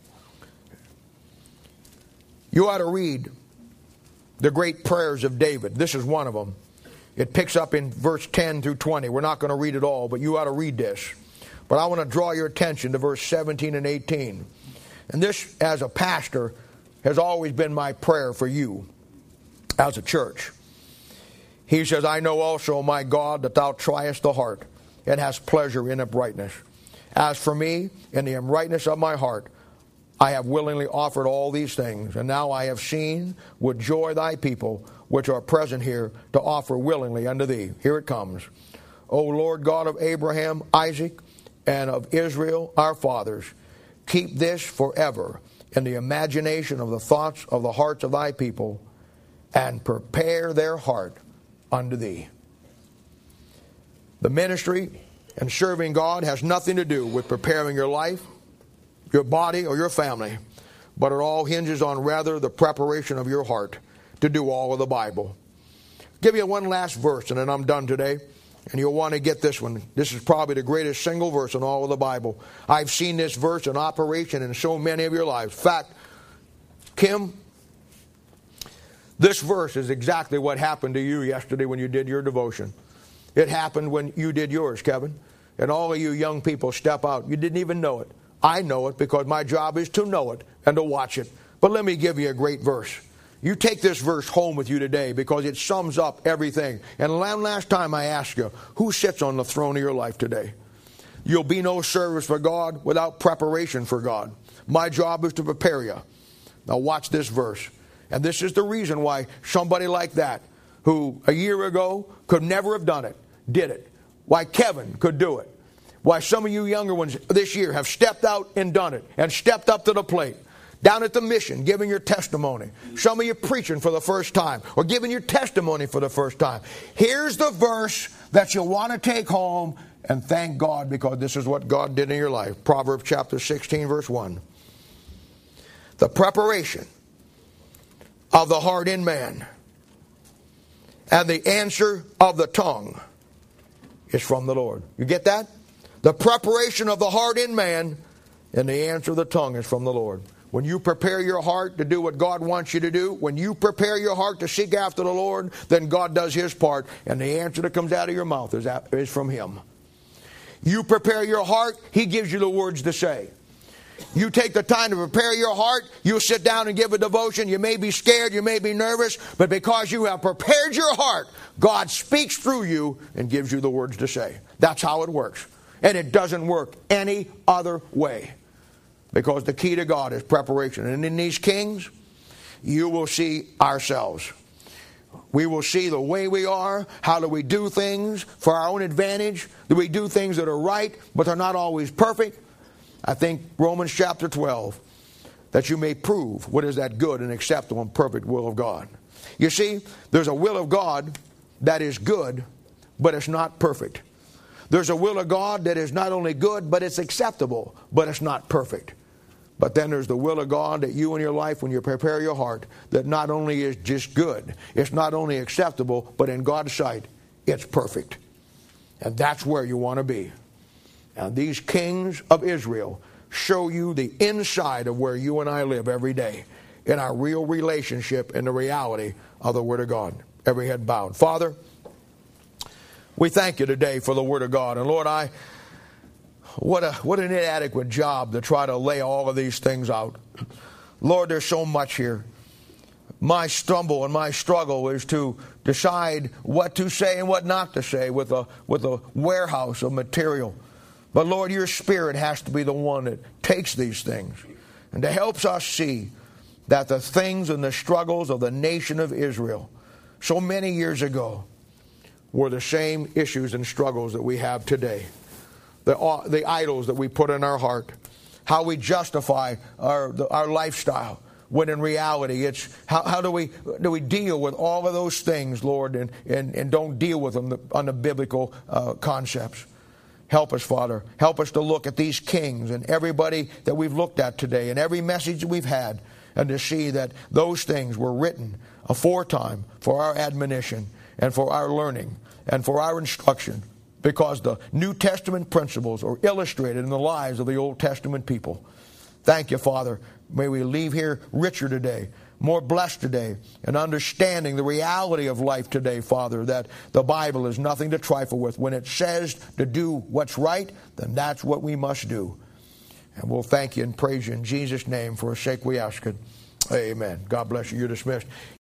You ought to read the great prayers of David. This is one of them. It picks up in verse ten through twenty. We're not going to read it all, but you ought to read this. But I want to draw your attention to verse seventeen and eighteen. And this, as a pastor, has always been my prayer for you as a church. He says, I know also, my God, that thou triest the heart, and hast pleasure in uprightness. As for me, in the uprightness of my heart, I have willingly offered all these things, and now I have seen with joy thy people, which are present here, to offer willingly unto thee. Here it comes. O Lord God of Abraham, Isaac, and of Israel, our fathers, keep this forever in the imagination of the thoughts of the hearts of thy people, and prepare their heart unto thee. The ministry and serving God has nothing to do with preparing your life, your body, or your family, but it all hinges on rather the preparation of your heart to do all of the Bible. I'll give you one last verse and then I'm done today, and you'll want to get this one. This is probably the greatest single verse in all of the Bible. I've seen this verse in operation in so many of your lives. In fact, Kim, this verse is exactly what happened to you yesterday when you did your devotion. It happened when you did yours, Kevin. And all of you young people step out. You didn't even know it. I know it because my job is to know it and to watch it. But let me give you a great verse. You take this verse home with you today because it sums up everything. And one last time I ask you, who sits on the throne of your life today? You'll be no service for God without preparation for God. My job is to prepare you. Now watch this verse. And this is the reason why somebody like that, who a year ago could never have done it, did it. Why Kevin could do it. Why some of you younger ones this year have stepped out and done it, and stepped up to the plate. Down at the mission, giving your testimony. Some of you preaching for the first time, or giving your testimony for the first time. Here's the verse that you'll want to take home and thank God, because this is what God did in your life. Proverbs chapter sixteen, verse one. The preparation of the heart in man, and the answer of the tongue is from the Lord. You get that? The preparation of the heart in man, and the answer of the tongue is from the Lord. When you prepare your heart to do what God wants you to do, when you prepare your heart to seek after the Lord, then God does His part, and the answer that comes out of your mouth is, is from Him. You prepare your heart, He gives you the words to say. You take the time to prepare your heart, you sit down and give a devotion. You may be scared, you may be nervous, but because you have prepared your heart, God speaks through you and gives you the words to say. That's how it works. And it doesn't work any other way. Because the key to God is preparation. And in these kings, you will see ourselves. We will see the way we are. How do we do things for our own advantage? Do we do things that are right, but they're not always perfect? I think Romans chapter twelve, that you may prove what is that good and acceptable and perfect will of God. You see, there's a will of God that is good, but it's not perfect. There's a will of God that is not only good, but it's acceptable, but it's not perfect. But then there's the will of God that you in your life, when you prepare your heart, that not only is just good, it's not only acceptable, but in God's sight, it's perfect. And that's where you want to be. And these kings of Israel show you the inside of where you and I live every day, in our real relationship and the reality of the Word of God. Every head bowed. Father, we thank you today for the Word of God. And Lord, I what a what an inadequate job to try to lay all of these things out. Lord, there's so much here. my stumble and my struggle is to decide what to say and what not to say with a, with a warehouse of material. But Lord, your Spirit has to be the one that takes these things and that helps us see that the things and the struggles of the nation of Israel so many years ago were the same issues and struggles that we have today. The, the idols that we put in our heart, how we justify our, the, our lifestyle, when in reality it's how, how do we do we deal with all of those things, Lord, and, and, and don't deal with them on the biblical uh, concepts. Help us, Father. Help us to look at these kings and everybody that we've looked at today and every message that we've had, and to see that those things were written aforetime for our admonition and for our learning and for our instruction, because the New Testament principles are illustrated in the lives of the Old Testament people. Thank you, Father. May we leave here richer today, more blessed today, and understanding the reality of life today, Father, that the Bible is nothing to trifle with. When it says to do what's right, then that's what we must do. And we'll thank you and praise you in Jesus' name. For a sake we ask it. Amen. God bless you. You're dismissed.